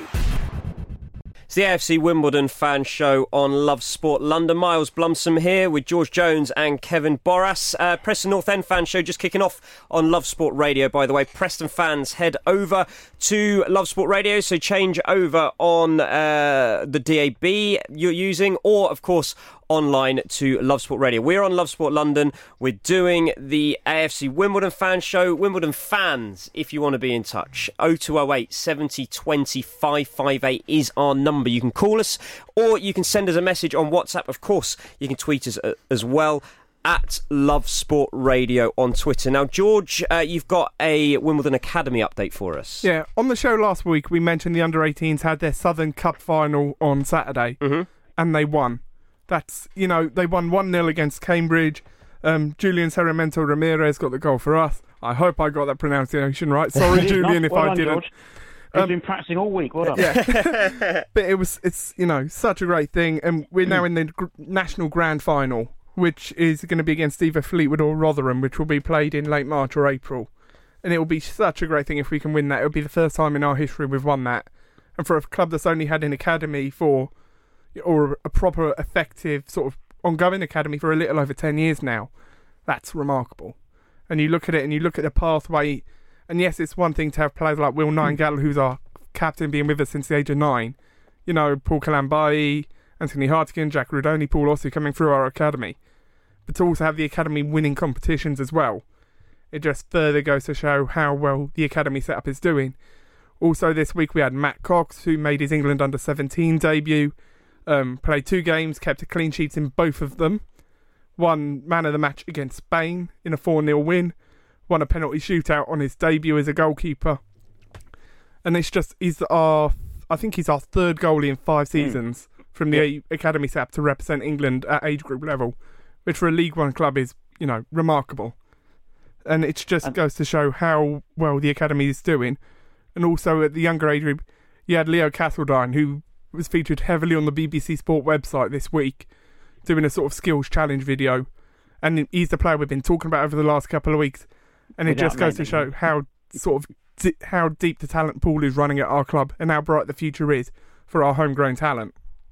Speaker 2: It's the A F C Wimbledon fan show on Love Sport London. Miles Blumsom here with George Jones and Kevin Boras. Uh, Preston North End fan show just kicking off on Love Sport Radio, by the way. Preston fans, head over to Love Sport Radio, so change over on uh, the D A B you're using, or, of course, online to Love Sport Radio. We're on Love Sport London. We're doing the A F C Wimbledon fan show. Wimbledon fans, if you want to be in touch, oh two oh eight, seventy, twenty, five five eight is our number. You can call us, or you can send us a message on WhatsApp. Of course, you can tweet us uh, as well, at Love Sport Radio on Twitter. Now, George, uh, you've got a Wimbledon Academy update for us.
Speaker 3: Yeah, on the show last week, we mentioned the under eighteens had their Southern Cup final on Saturday,
Speaker 2: Mm-hmm.
Speaker 3: and they won. That's, you know, they won one nil against Cambridge. Um, Julian Cerramento Ramirez got the goal for us. I hope I got that pronunciation right. Sorry, Julian, if
Speaker 4: well
Speaker 3: I
Speaker 4: done,
Speaker 3: didn't.
Speaker 4: George. He's
Speaker 3: Um,
Speaker 4: been practicing all week. Well done.
Speaker 3: Yeah. But it was, it's, you know, such a great thing. And we're now in the gr- National Grand Final, which is going to be against either Fleetwood or Rotherham, which will be played in late March or April. And it will be such a great thing if we can win that. It will be the first time in our history we've won that. And for a club that's only had an academy for, or a proper, effective, sort of ongoing academy for a little over ten years now, that's remarkable. And you look at it and you look at the pathway, and yes, it's one thing to have players like Will Nightingale, who's our captain, being with us since the age of nine. You know, Paul Kalambai, Anthony Hartigan, Jack Rudoni, Paul Ossie coming through our academy. But to also have the academy winning competitions as well, it just further goes to show how well the academy setup is doing. Also this week we had Matt Cox, who made his England under seventeen debut, um, played two games, kept a clean sheet in both of them, won man of the match against Spain in a four nil win, won a penalty shootout on his debut as a goalkeeper. And it's just, he's our, I think he's our third goalie in five seasons mm. from the yeah. academy setup to represent England at age group level, which for a League One club is, you know, remarkable. And it just and goes to show how well the academy is doing. And also at the younger age group, you had Leo Castledine, who was featured heavily on the B B C Sport website this week, doing a sort of skills challenge video. And he's the player we've been talking about over the last couple of weeks. And it Without just goes to show how sort of di- how deep the talent pool is running at our club and how bright the future is for our homegrown talent.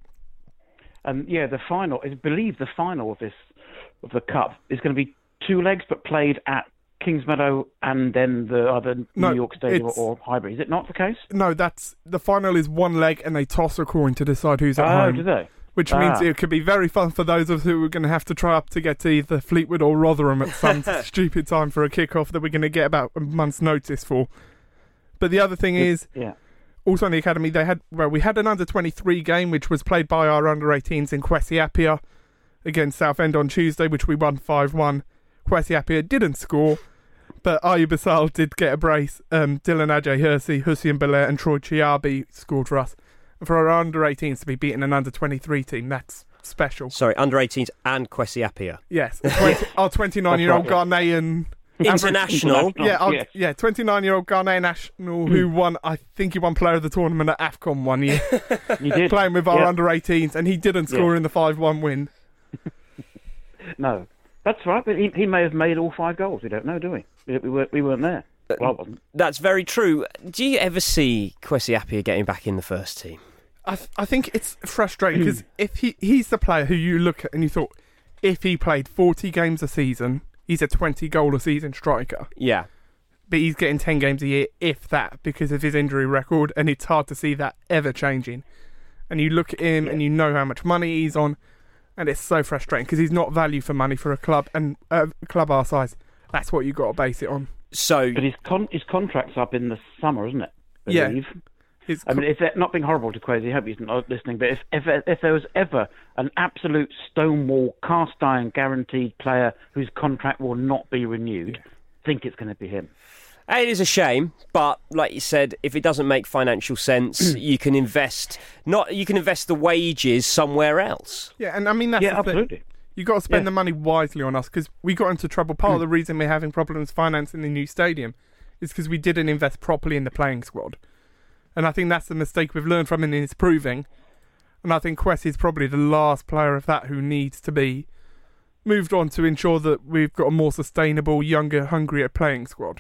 Speaker 4: And yeah, the final, I believe the final of this of the cup is going to be two legs, but played at Kingsmeadow and then the other
Speaker 3: no,
Speaker 4: New York Stadium or Highbury. Is it not the case?
Speaker 3: No, that's the final is one leg and they toss a coin to decide who's at
Speaker 4: oh,
Speaker 3: home.
Speaker 4: Oh, do they?
Speaker 3: Which
Speaker 4: ah.
Speaker 3: means it could be very fun for those of us who are going to have to try up to get to either Fleetwood or Rotherham at some stupid time for a kick-off that we're going to get about a month's notice for. But the other thing is,
Speaker 4: yeah.
Speaker 3: also in the academy, they had well, we had an under twenty-three game which was played by our under eighteens in Kwesi Appiah against Southend on Tuesday, which we won five one. Kwesi Appiah didn't score, but Ayub Basal did get a brace. Um, Dylan Ajay Hersey, Hussein Belair and Troy Chiabi scored for us. And for our under eighteens to be beating an under twenty-three team, that's special.
Speaker 2: Sorry, under eighteens and Kwesi Appiah.
Speaker 3: Yes, twenty, our twenty-nine-year-old
Speaker 4: right,
Speaker 3: Ghanaian
Speaker 2: international.
Speaker 4: international.
Speaker 3: Yeah, I'll,
Speaker 4: yes.
Speaker 3: yeah, twenty-nine-year-old Ghanaian national who won, I think he won player of the tournament at AFCON one year,
Speaker 4: You did.
Speaker 3: playing with our
Speaker 4: Yeah.
Speaker 3: under eighteens, and he didn't score
Speaker 4: Yeah.
Speaker 3: in the five one win.
Speaker 4: No, that's right. But he, he may have made all five goals. We don't know, do we? We, we, weren't, we weren't there. Well, I wasn't.
Speaker 2: That's very true. Do you ever see Kwesi Appiah getting back in the first team?
Speaker 3: I, th- I think it's frustrating because if he he's the player who you look at and you thought, if he played forty games a season, he's a twenty goal a season striker.
Speaker 2: Yeah.
Speaker 3: But he's getting ten games a year, if that, because of his injury record, and it's hard to see that ever changing. And you look at him and you know how much money he's on, and it's so frustrating because he's not value for money for a club, and uh, a club our size. That's what you've got to base it on.
Speaker 2: So
Speaker 4: But his con- his contract's up in the summer, isn't it? I
Speaker 3: Yeah.
Speaker 4: believe.
Speaker 3: His
Speaker 4: I mean, if they're not being horrible to Kwesi, I hope he's not listening, but if, if if there was ever an absolute stonewall, cast iron guaranteed player whose contract will not be renewed, I think it's going to be him.
Speaker 2: it is a shame, but like you said, if it doesn't make financial sense, you can invest not you can invest the wages somewhere else.
Speaker 3: yeah, and I mean that's
Speaker 4: Yeah,
Speaker 3: the thing.
Speaker 4: absolutely.
Speaker 3: You got to spend
Speaker 4: Yeah.
Speaker 3: the money wisely on us because we got into trouble. Part of the reason we're having problems financing the new stadium is because we didn't invest properly in the playing squad. And I think that's the mistake we've learned from, and it's proving. And I think Kwesi is probably the last player of that who needs to be moved on to ensure that we've got a more sustainable, younger, hungrier playing squad.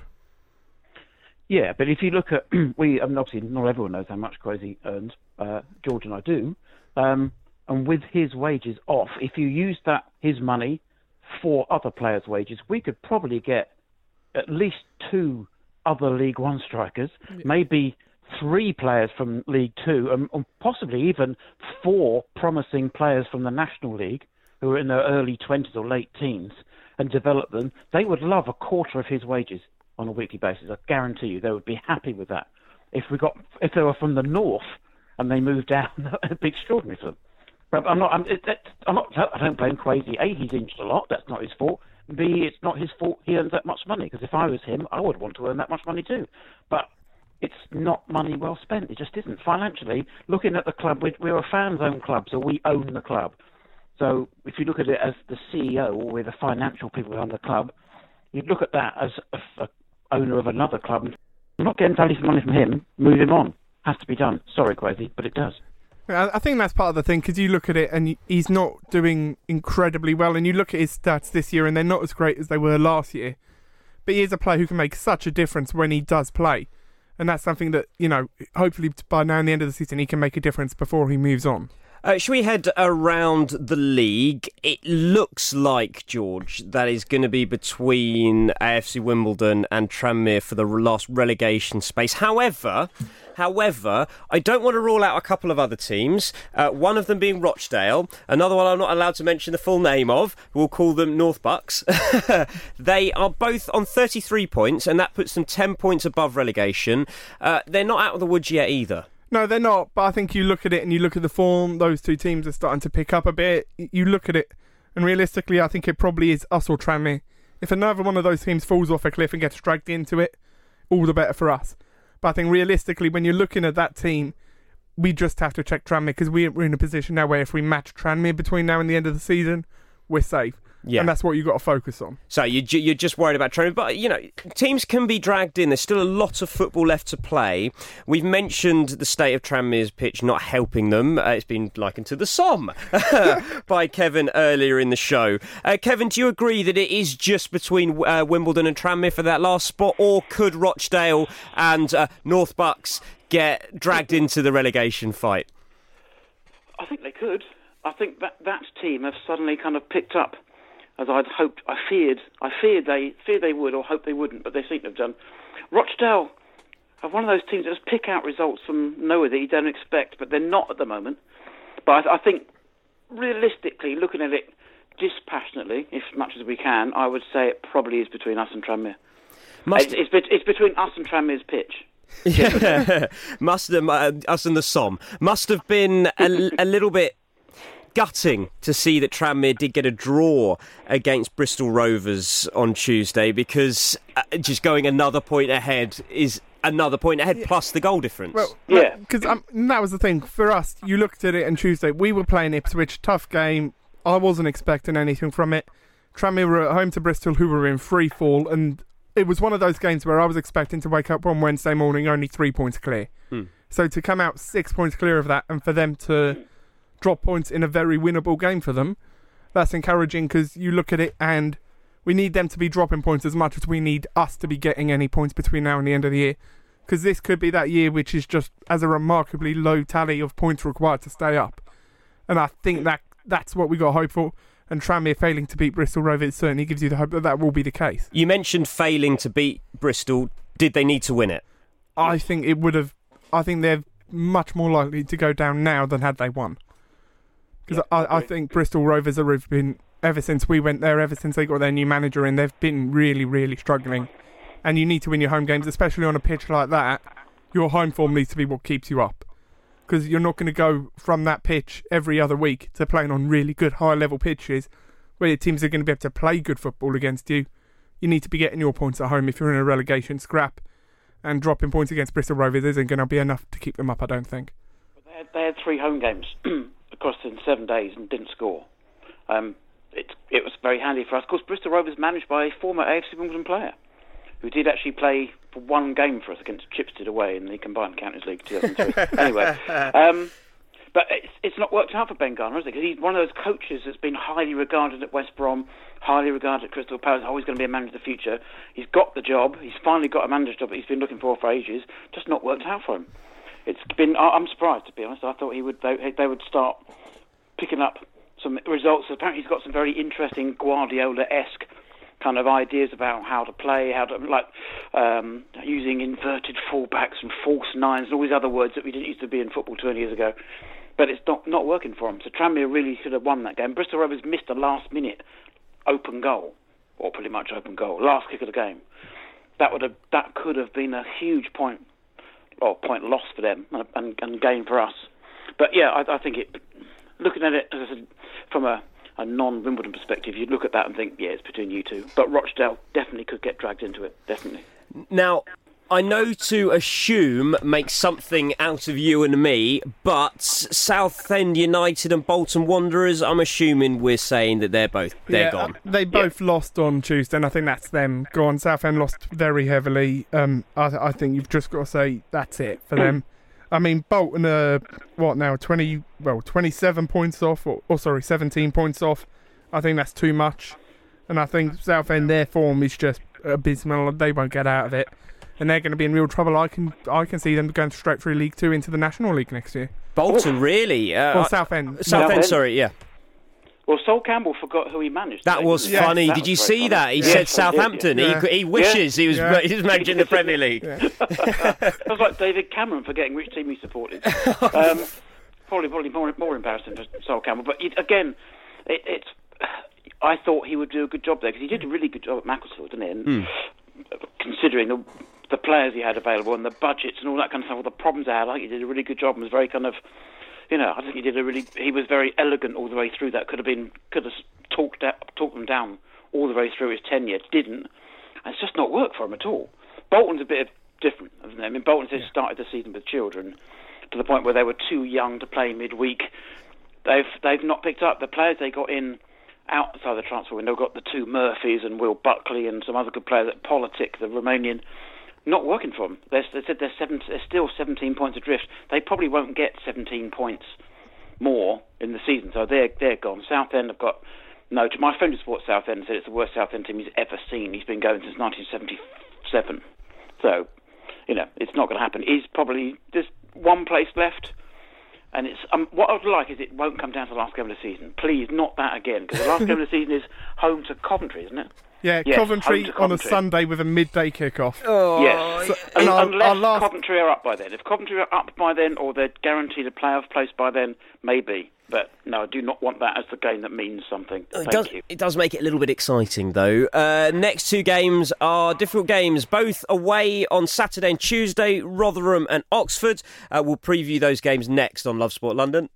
Speaker 4: Yeah, but if you look at we, I mean, obviously not everyone knows how much Kwesi earns. Uh, George and I do. Um, and with his wages off, if you use that his money for other players' wages, we could probably get at least two other League One strikers, maybe three players from League Two, and, and possibly even four promising players from the National League who are in their early twenties or late teens, and develop them. They would love a quarter of his wages on a weekly basis. I guarantee you, they would be happy with that. If we got, if they were from the north and they moved down, it'd be extraordinary for them. But I'm not. I'm, it, that, I'm not. I don't blame Kwesi. A, he's injured a lot. That's not his fault. B, it's not his fault he earns that much money. Because if I was him, I would want to earn that much money too. But it's not money well spent. It just isn't. Financially, looking at the club, we're, we're a fans-owned club, so we own the club. So if you look at it as the C E O or we're the financial people who own the club, you'd look at that as a, a owner of another club. I'm not getting value for money from him. Move him on. Has to be done. Sorry, Kwesi, but it does.
Speaker 3: I I think that's part of the thing because you look at it and y- he's not doing incredibly well, and you look at his stats this year and they're not as great as they were last year. But he is a player who can make such a difference when he does play, and that's something that, you know, hopefully by now in the end of the season he can make a difference before he moves on.
Speaker 2: Uh, should we head around the league? It looks like, George, that is going to be between A F C Wimbledon and Tranmere for the last relegation space. However, however, I don't want to rule out a couple of other teams, uh, one of them being Rochdale, another one I'm not allowed to mention the full name of. We'll call them North Bucks. They are both on thirty-three points, and that puts them ten points above relegation. Uh, they're not out of the woods yet either.
Speaker 3: No, they're not, but I think you look at it and you look at the form, those two teams are starting to pick up a bit. You look at it, and realistically, I think it probably is us or Tranmere. If another one of those teams falls off a cliff and gets dragged into it, all the better for us. But I think realistically, when you're looking at that team, we just have to check Tranmere, because we're in a position now where if we match Tranmere between now and the end of the season, we're safe.
Speaker 2: Yeah.
Speaker 3: And that's what you've got to focus on.
Speaker 2: So you, you're just worried about Tranmere, but you know teams can be dragged in. There's still a lot of football left to play. We've mentioned the state of Tranmere's pitch not helping them. Uh, it's been likened to the Somme by Kevin earlier in the show. Uh, Kevin, do you agree that it is just between uh, Wimbledon and Tranmere for that last spot, or could Rochdale and uh, North Bucks get dragged into the relegation fight?
Speaker 4: I think they could. I think that that team have suddenly kind of picked up, as I'd hoped, I feared, I feared they feared they would, or hoped they wouldn't, but they seem to have done. Rochdale are one of those teams that just pick out results from nowhere that you don't expect, but they're not at the moment. But I, I think, realistically, looking at it dispassionately, as much as we can, I would say it probably is between us and Tranmere.
Speaker 2: Must-
Speaker 4: It's, it's, bet- it's between us and Tranmere's pitch.
Speaker 2: Yeah, must have, uh, us and the Somme must have been a, a little bit gutting to see that Tranmere did get a draw against Bristol Rovers on Tuesday, because uh, just going another point ahead is another point ahead, yeah, plus the goal difference.
Speaker 3: Well,
Speaker 4: yeah,
Speaker 3: because um, that was the thing for us. You looked at it on Tuesday. We were playing Ipswich, tough game. I wasn't expecting anything from it. Tranmere were at home to Bristol, who were in free fall, and it was one of those games where I was expecting to wake up on Wednesday morning only three points clear.
Speaker 2: Hmm.
Speaker 3: So to come out six points clear of that and for them to drop points in a very winnable game for them, that's encouraging because you look at it and we need them to be dropping points as much as we need us to be getting any points between now and the end of the year. Because this could be that year which is just as a remarkably low tally of points required to stay up. And I think that that's what we got hope for. And Tranmere failing to beat Bristol Rovers certainly gives you the hope that that will be the case.
Speaker 2: You mentioned failing to beat Bristol. Did they need to win it?
Speaker 3: I think it would have. I think they're much more likely to go down now than had they won. Because
Speaker 4: Yeah,
Speaker 3: I, I think Bristol Rovers have been, ever since we went there, ever since they got their new manager in, they've been really, really struggling. And you need to win your home games, especially on a pitch like that. Your home form needs to be what keeps you up. Because you're not going to go from that pitch every other week to playing on really good high-level pitches where your teams are going to be able to play good football against you. You need to be getting your points at home if you're in a relegation scrap. And dropping points against Bristol Rovers isn't going to be enough to keep them up, I don't think.
Speaker 4: They had, they had three home games across in seven days and didn't score. Um, it, it was very handy for us. Of course, Bristol Rovers managed by a former A F C Wimbledon player who did actually play for one game for us against Chipstead away in the Combined Counties League two thousand three. Anyway, um, but it's, it's not worked out for Ben Garner, is it? Because he's one of those coaches that's been highly regarded at West Brom, highly regarded at Crystal Palace, always going to be a manager of the future. He's got the job. He's finally got a manager's job that he's been looking for for ages. Just not worked out for him. It's been. I'm surprised, to be honest. I thought he would. They, they would start picking up some results. Apparently, he's got some very interesting Guardiola-esque kind of ideas about how to play, how to like um, using inverted fullbacks and false nines and all these other words that we didn't used to be in football twenty years ago. But it's not not working for him. So Tranmere really should have won that game. Bristol Rovers missed a last-minute open goal, or pretty much open goal, last kick of the game. That would have that could have been a huge point, or point loss for them and, and, and gain for us. But yeah, I, I think it. Looking at it as I said, from a a non-Wimbledon perspective, you'd look at that and think, yeah, it's between you two. But Rochdale definitely could get dragged into it, definitely.
Speaker 2: Now, I know to assume makes something out of you and me, but Southend United and Bolton Wanderers, I'm assuming we're saying that they're both they're
Speaker 3: yeah,
Speaker 2: gone.
Speaker 3: Uh, they both yeah. lost on Tuesday, and I think that's them gone. Southend lost very heavily. Um, I, I think you've just got to say that's it for them. I mean, Bolton are, what now, twenty, well, twenty-seven points off, or, or sorry, seventeen points off. I think that's too much. And I think Southend, their form is just abysmal. They won't get out of it. And they're going to be in real trouble. I can I can see them going straight through League Two into the National League next year.
Speaker 2: Bolton, really? Uh,
Speaker 3: or Southend.
Speaker 2: Southend, sorry, yeah.
Speaker 4: Well, Sol Campbell forgot who he managed.
Speaker 2: That was
Speaker 3: yes,
Speaker 2: funny.
Speaker 4: that
Speaker 2: Did
Speaker 4: was
Speaker 2: you see
Speaker 4: funny.
Speaker 2: that? He
Speaker 4: yes,
Speaker 2: said Southampton.
Speaker 3: Yeah.
Speaker 2: He, he wishes
Speaker 4: yeah.
Speaker 2: he was
Speaker 3: Yeah.
Speaker 2: he was managing the Premier League.
Speaker 3: Yeah.
Speaker 4: That was like David Cameron forgetting which team he supported. Um, probably, probably more, more embarrassing for Sol Campbell. But it, again, it, it's. I thought he would do a good job there because he did a really good job at Macclesfield, didn't he? And
Speaker 2: mm.
Speaker 4: considering the the players he had available and the budgets and all that kind of stuff, all the problems they had, I think he did a really good job and was very kind of. You know, I think he did a really. He was very elegant all the way through. That could have been could have talked da- talked them down all the way through his tenure. Didn't. And it's just not worked for him at all. Bolton's a bit different, isn't it? I mean, Bolton's just started the season with children to the point where they were too young to play midweek. They've they've not picked up the players they got in outside the transfer window. Got the two Murphys and Will Buckley and some other good players at Politic, the Romanian. Not working for them. They're, they said they're, seven, they're still seventeen points adrift. They probably won't get seventeen points more in the season, so they're they're gone. Southend have got no. My friend who supports Southend said it's the worst Southend team he's ever seen. He's been going since nineteen seventy-seven. So, you know, it's not going to happen. He's probably there's one place left, and it's um, what I would like is it won't come down to the last game of the season. Please, not that again, because the last game of the season is home to Coventry, isn't it?
Speaker 3: Yeah,
Speaker 4: yes,
Speaker 3: Coventry,
Speaker 4: Coventry on
Speaker 3: a Sunday with a midday kick-off.
Speaker 2: Oh,
Speaker 4: yes,
Speaker 3: so,
Speaker 4: and
Speaker 3: our,
Speaker 4: unless
Speaker 3: our last...
Speaker 4: Coventry are up by then. If Coventry are up by then, or they're guaranteed a playoff place by then, maybe. But no, I do not want that as the game that means something. Thank
Speaker 2: it does,
Speaker 4: you.
Speaker 2: It does make it a little bit exciting, though. Uh, next two games are difficult games, both away on Saturday and Tuesday, Rotherham and Oxford. Uh, we'll preview those games next on Love Sport London.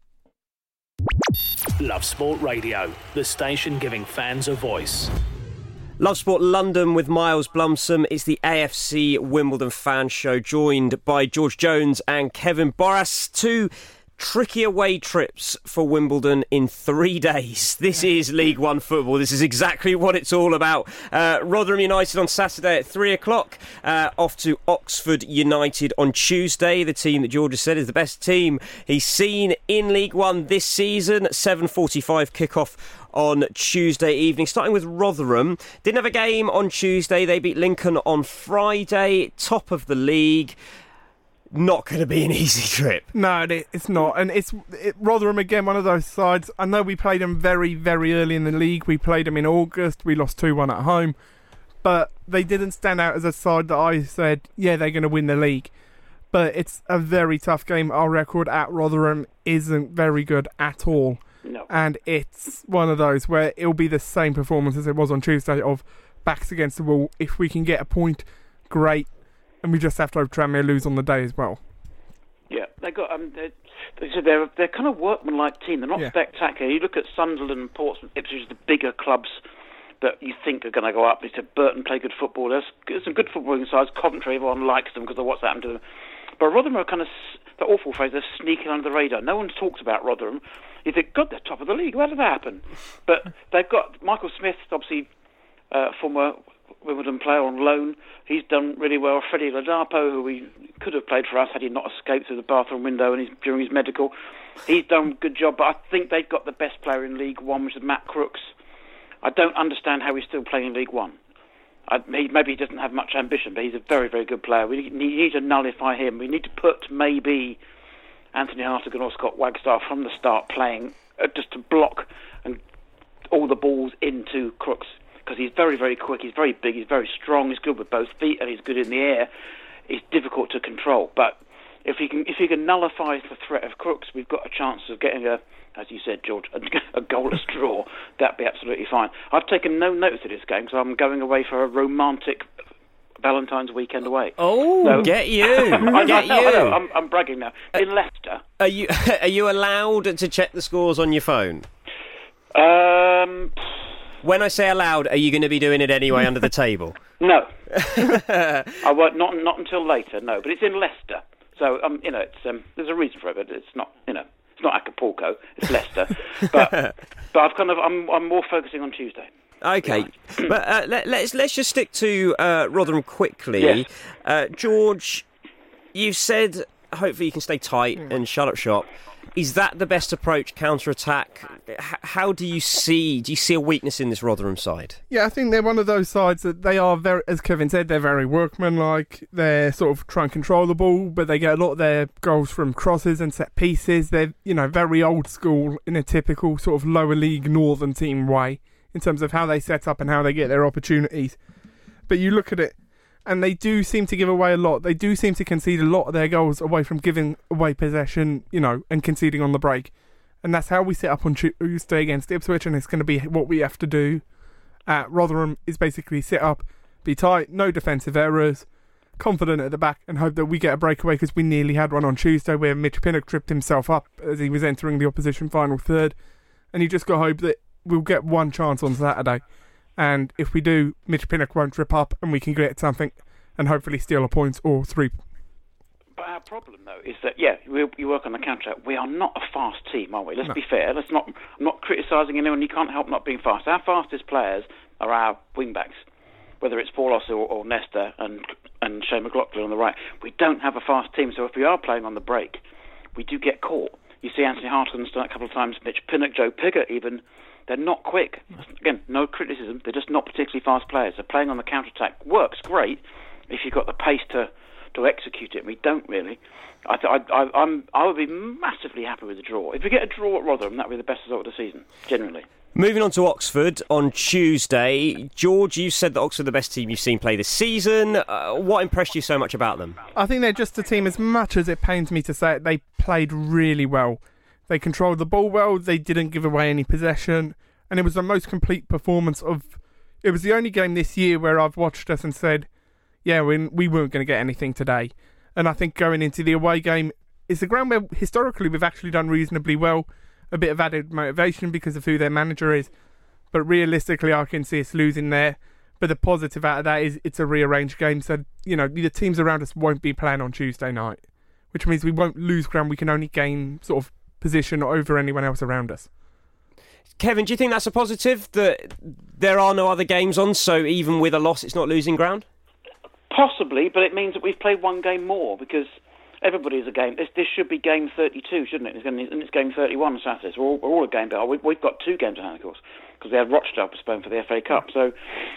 Speaker 1: Love Sport Radio, the station giving fans a voice.
Speaker 2: Love Sport London with Miles Blumsom. It's the A F C Wimbledon fan show, joined by George Jones and Kevin Borras. Two tricky away trips for Wimbledon in three days. This is League One football. This is exactly what it's all about. Uh, Rotherham United on Saturday at three o'clock. Uh, off to Oxford United on Tuesday. The team that George has said is the best team he's seen in League One this season. seven forty-five kickoff on Tuesday evening. Starting with Rotherham. Didn't have a game on Tuesday. They beat Lincoln on Friday. Top of the league. Not going to be an easy trip.
Speaker 3: No, it's not. And it's it, Rotherham, again, one of those sides. I know we played them very, very early in the league. We played them in August. We lost two one at home. But they didn't stand out as a side that I said, yeah, they're going to win the league. But it's a very tough game. Our record at Rotherham isn't very good at all.
Speaker 4: No.
Speaker 3: And it's one of those where it'll be the same performance as it was on Tuesday of backs against the wall. If we can get a point, great. And we just have to hope Tranmere lose on the day as well.
Speaker 4: Yeah, they got. Um, they, they, they're they're kind of workmanlike team. They're not
Speaker 3: Yeah.
Speaker 4: spectacular. You look at Sunderland and Portsmouth, Ipswich, the bigger clubs that you think are going to go up. You said Burton play good football. There's, there's some good footballing sides. Coventry, everyone likes them because of what's happened to them. But Rotherham are kind of the awful phrase. They're sneaking under the radar. No one talks about Rotherham. You think, God, they're top of the league. How did that happen? But they've got Michael Smith, obviously uh, former Wimbledon player on loan. He's done really well. Freddie Ladapo, who we could have played for us had he not escaped through the bathroom window and he's, during his medical, he's done a good job. But I think they've got the best player in League One, which is Matt Crooks. I don't understand how he's still playing in League One. I, he, maybe he doesn't have much ambition, but he's a very, very good player. We need, need to nullify him. We need to put maybe Anthony Hartigan or Scott Wagstaff from the start playing uh, just to block and all the balls into Crooks. Because he's very, very quick, he's very big, he's very strong, he's good with both feet, and he's good in the air. He's difficult to control. But if he can if he can nullify the threat of Crooks, we've got a chance of getting a, as you said, George, a, a goalless draw. That'd be absolutely fine. I've taken no notice of this game, because I'm going away for a romantic Valentine's weekend away.
Speaker 2: Oh,
Speaker 4: so,
Speaker 2: get you.
Speaker 4: I,
Speaker 2: get
Speaker 4: I know,
Speaker 2: you.
Speaker 4: I know, I'm, I'm bragging now. In Leicester.
Speaker 2: Are you, are you allowed to check the scores on your phone?
Speaker 4: Um...
Speaker 2: When I say allowed, are you going to be doing it anyway under the table?
Speaker 4: No, I won't. Not not until later. No, but it's in Leicester, so um, you know, it's um, there's a reason for it. But it's not, you know, it's not Acapulco. It's Leicester. but but I've kind of I'm I'm more focusing on Tuesday.
Speaker 2: Okay, but uh, let, let's let's just stick to uh, Rotherham quickly.
Speaker 4: Yes.
Speaker 2: Uh, George, you've said hopefully you can stay tight and shut up shop. Is that the best approach, counter-attack? H- how do you see, do you see a weakness in this Rotherham side?
Speaker 3: Yeah, I think they're one of those sides that they are very, as Kevin said, they're very workmanlike. They're sort of try and control the ball, but they get a lot of their goals from crosses and set pieces. They're, you know, very old school in a typical sort of lower league northern team way in terms of how they set up and how they get their opportunities. But you look at it, and they do seem to give away a lot. They do seem to concede a lot of their goals away from giving away possession, you know, and conceding on the break. And that's how we set up on Tuesday against Ipswich, and it's going to be what we have to do at Rotherham, is basically sit up, be tight, no defensive errors, confident at the back, and hope that we get a breakaway, because we nearly had one on Tuesday where Mitch Pinnock tripped himself up as he was entering the opposition final third. And you just got to hope that we'll get one chance on Saturday. And if we do, Mitch Pinnock won't trip up and we can get something and hopefully steal a point or three.
Speaker 4: But our problem, though, is that, yeah, we, we work on the counter. We are not a fast team, are we? Let's
Speaker 3: No.
Speaker 4: be fair. Let's not, I'm not criticising anyone. You can't help not being fast. Our fastest players are our wing-backs, whether it's Paulos or, or Nesta and, and Shane McLaughlin on the right. We don't have a fast team, so if we are playing on the break, we do get caught. You see Anthony Hartigan's done it a couple of times, Mitch Pinnock, Joe Pigott even. They're not quick. Again, no criticism. They're just not particularly fast players. So playing on the counter-attack works great if you've got the pace to, to execute it. We don't really. I, th- I, I, I'm, I would be massively happy with a draw. If we get a draw at Rotherham, that would be the best result of the season, generally.
Speaker 2: Moving on to Oxford on Tuesday. George, you said that Oxford are the best team you've seen play this season. Uh, what impressed you so much about them?
Speaker 3: I think they're just a team, as much as it pains me to say it, they played really well. They controlled the ball well, they didn't give away any possession, and it was the most complete performance of... It was the only game this year where I've watched us and said, yeah, we, we weren't going to get anything today. And I think going into the away game, it's a ground where historically we've actually done reasonably well. A bit of added motivation because of who their manager is. But realistically, I can see us losing there. But the positive out of that is it's a rearranged game. So, you know, the teams around us won't be playing on Tuesday night. which means we won't lose ground. We can only gain sort of position over anyone else around us.
Speaker 2: Kevin, do you think that's a positive, that there are no other games on, so even with a loss it's not losing ground?
Speaker 4: Possibly, but it means that we've played one game more, because everybody's a game. This, this should be game thirty-two, shouldn't it? It's, going to, and it's game thirty-one on Saturday, so we're all, we're all a game better. We, we've got two games on hand, of course, because we had Rochdale postponed for the F A Cup. So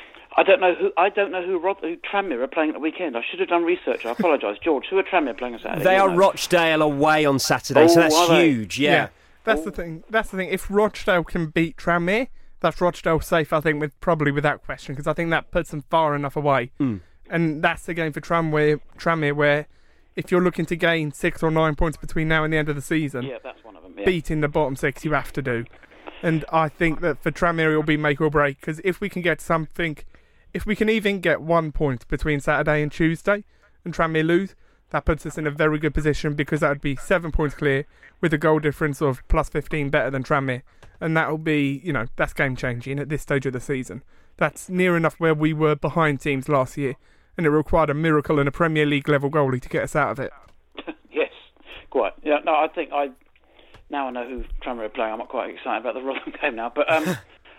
Speaker 4: I don't know who I don't know who, Rod, who Tranmere are playing at the weekend. I should have done research. I apologise, George. Who are Tranmere playing on Saturday?
Speaker 2: They
Speaker 4: you
Speaker 2: are
Speaker 4: know?
Speaker 2: Rochdale away on Saturday,
Speaker 4: Oh,
Speaker 2: so that's
Speaker 4: are they?
Speaker 2: huge. Yeah.
Speaker 3: Yeah. That's
Speaker 4: Oh.
Speaker 3: the thing. That's the thing. If Rochdale can beat Tranmere, that's Rochdale safe, I think, with probably without question, because I think that puts them far enough away.
Speaker 2: Mm.
Speaker 3: And that's the game for Tranmere, Tranmere, where if you're looking to gain six or nine points between now and the end of the season,
Speaker 4: Yeah, that's one of them. Yeah.
Speaker 3: beating the bottom six, you have to do. And I think that for Tranmere, it'll be make or break, because if we can get something, if we can even get one point between Saturday and Tuesday, and Tranmere lose, that puts us in a very good position, because that would be seven points clear with a goal difference of plus fifteen better than Tranmere. And that'll be, you know, that's game changing at this stage of the season. That's near enough where we were behind teams last year, and it required a miracle and a Premier League level goalie to get us out of it.
Speaker 4: Yes, quite. Yeah, no, I think I now I know who Tranmere are playing. I'm not quite excited about the Rotherham game now, but um,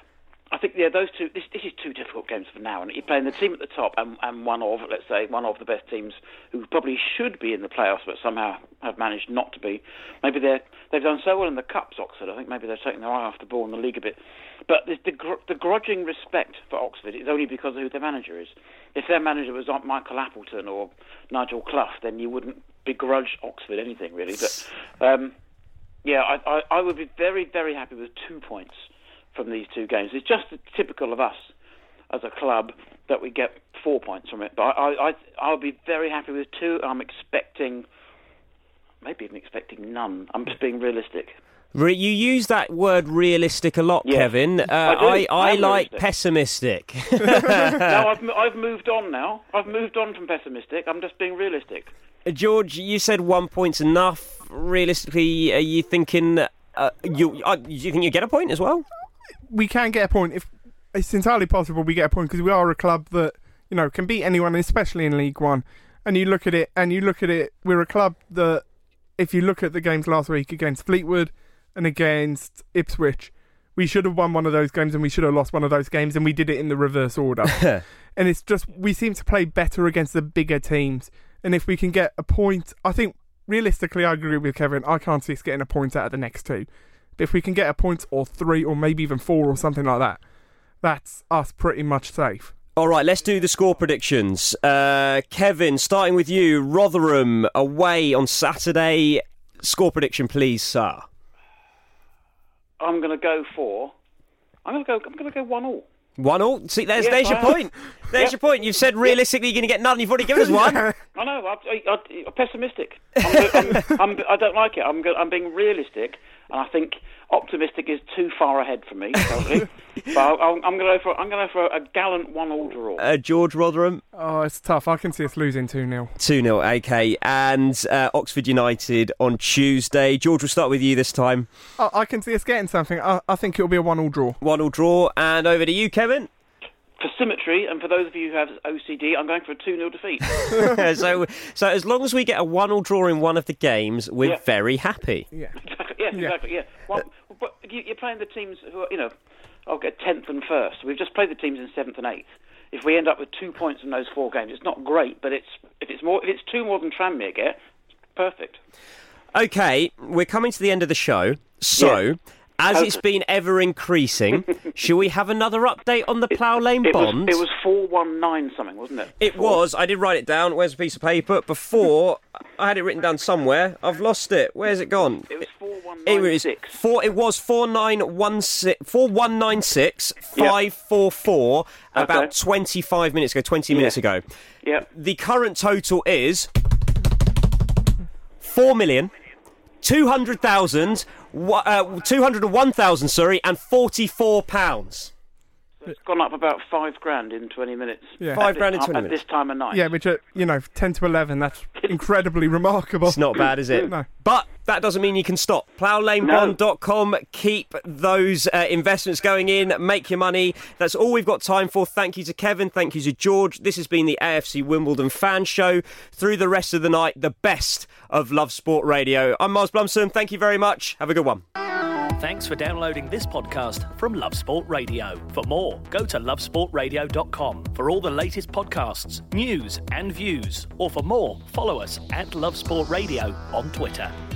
Speaker 4: I think yeah, those two. This, this is two difficult games for now, and you're playing the team at the top and, and one of, let's say, one of the best teams who probably should be in the playoffs, but somehow have managed not to be. Maybe they're they've done so well in the cups, Oxford. I think maybe they're taking their eye off the ball in the league a bit. But the, the, gr- the grudging respect for Oxford is only because of who their manager is. If their manager was like Michael Appleton or Nigel Clough, then you wouldn't begrudge Oxford anything, really. But um, yeah, I, I, I would be very, very happy with two points from these two games. It's just typical of us as a club that we get four points from it. But I, I, I'll be very happy with two. I'm expecting, maybe even expecting none. I'm just being realistic.
Speaker 2: Re- you use that word realistic a lot,
Speaker 4: Yeah.
Speaker 2: Kevin. Uh,
Speaker 4: I do.
Speaker 2: I, I
Speaker 4: I'm
Speaker 2: like
Speaker 4: realistic.
Speaker 2: pessimistic.
Speaker 4: No, I've, mo- I've moved on now. I've moved on from pessimistic. I'm just being realistic.
Speaker 2: George, you said one point's enough. Realistically, are you thinking uh, you uh, you think you get a point as well?
Speaker 3: We can get a point. If it's entirely possible we get a point, because we are a club that, you know, can beat anyone, especially in League One. And you look at it, and you look at it, we're a club that, if you look at the games last week against Fleetwood and against Ipswich, we should have won one of those games and we should have lost one of those games, and we did it in the reverse order. And it's just, we seem to play better against the bigger teams. And if we can get a point, I think, realistically, I agree with Kevin, I can't see us getting a point out of the next two. But if we can get a point or three or maybe even four or something like that, that's us pretty much safe.
Speaker 2: All right, let's do the score predictions. Uh, Kevin, starting with you, Rotherham away on Saturday. Score prediction, please, sir.
Speaker 4: I'm going to go for. I'm going to go. I'm going to go one all.
Speaker 2: One all. See, there's
Speaker 4: Yes,
Speaker 2: there's your
Speaker 4: I am.
Speaker 2: point. There's
Speaker 4: Yep.
Speaker 2: your point. You've said realistically you're going to get none. You've already given us one.
Speaker 4: I know. I, I, I, I'm pessimistic. I'm, I'm, I'm, I don't like it. I'm, go- I'm being realistic, and I think optimistic is too far ahead for me. Totally. But I'll, I'll, I'm going to go for. I'm going to go for a gallant one-all draw.
Speaker 2: Uh, George, Rotherham,
Speaker 3: Oh, it's tough. I can see us losing two nil.
Speaker 2: two nil. Okay, and uh, Oxford United on Tuesday. George, we'll start with you this time.
Speaker 3: I, I can see us getting something. I, I think it'll be a one all draw.
Speaker 2: One all draw, and over to you, Kevin.
Speaker 4: For symmetry, and for those of you who have O C D, I'm going for a two nil defeat.
Speaker 2: so, so as long as we get a one all draw in one of the games, we're
Speaker 4: Yeah.
Speaker 2: very happy.
Speaker 3: Yeah.
Speaker 4: Exactly. Yes,
Speaker 3: Yeah.
Speaker 4: exactly. Yeah. Well, but you- you're playing the teams who are, you know, I'll get tenth and first. We've just played the teams in seventh and eighth. If we end up with two points in those four games, it's not great, but it's if it's more, if it's two more than Tranmere get, it's perfect.
Speaker 2: Okay, we're coming to the end of the show, so.
Speaker 4: Yeah.
Speaker 2: As
Speaker 4: Okay.
Speaker 2: it's been ever increasing, shall we have another update on the Plough Lane
Speaker 4: It was,
Speaker 2: bond?
Speaker 4: it was four one nine something, wasn't it?
Speaker 2: It
Speaker 4: Four-
Speaker 2: was. I did write it down. Where's a piece of paper? Before, I had it written down somewhere. I've lost it. Where's it gone?
Speaker 4: It was four one
Speaker 2: It
Speaker 4: nine
Speaker 2: was
Speaker 4: six.
Speaker 2: four. It was four nine one six four one nine six five four four. About
Speaker 4: Okay.
Speaker 2: twenty five minutes ago. Twenty minutes
Speaker 4: Yeah.
Speaker 2: ago.
Speaker 4: Yeah.
Speaker 2: The current total is four million two hundred thousand. Uh, two hundred and one thousand. Sorry, and forty four pounds.
Speaker 4: It's gone up about five grand in twenty minutes.
Speaker 3: Yeah.
Speaker 2: Five grand in twenty
Speaker 4: At
Speaker 2: minutes.
Speaker 4: this time of night.
Speaker 3: Yeah, which, are, you know, ten to eleven, that's incredibly remarkable.
Speaker 2: It's not bad, is it?
Speaker 3: No.
Speaker 2: But that doesn't mean you can stop. plough lane bond dot com. Keep those uh, investments going in. Make your money. That's all we've got time for. Thank you to Kevin. Thank you to George. This has been the A F C Wimbledon Fan Show. Through the rest of the night, the best of Love Sport Radio. I'm Miles Blumsom. Thank you very much. Have a good one.
Speaker 1: Thanks for downloading this podcast from Love Sport Radio. For more, go to love sport radio dot com for all the latest podcasts, news and views. Or for more, follow us at Love Sport Radio on Twitter.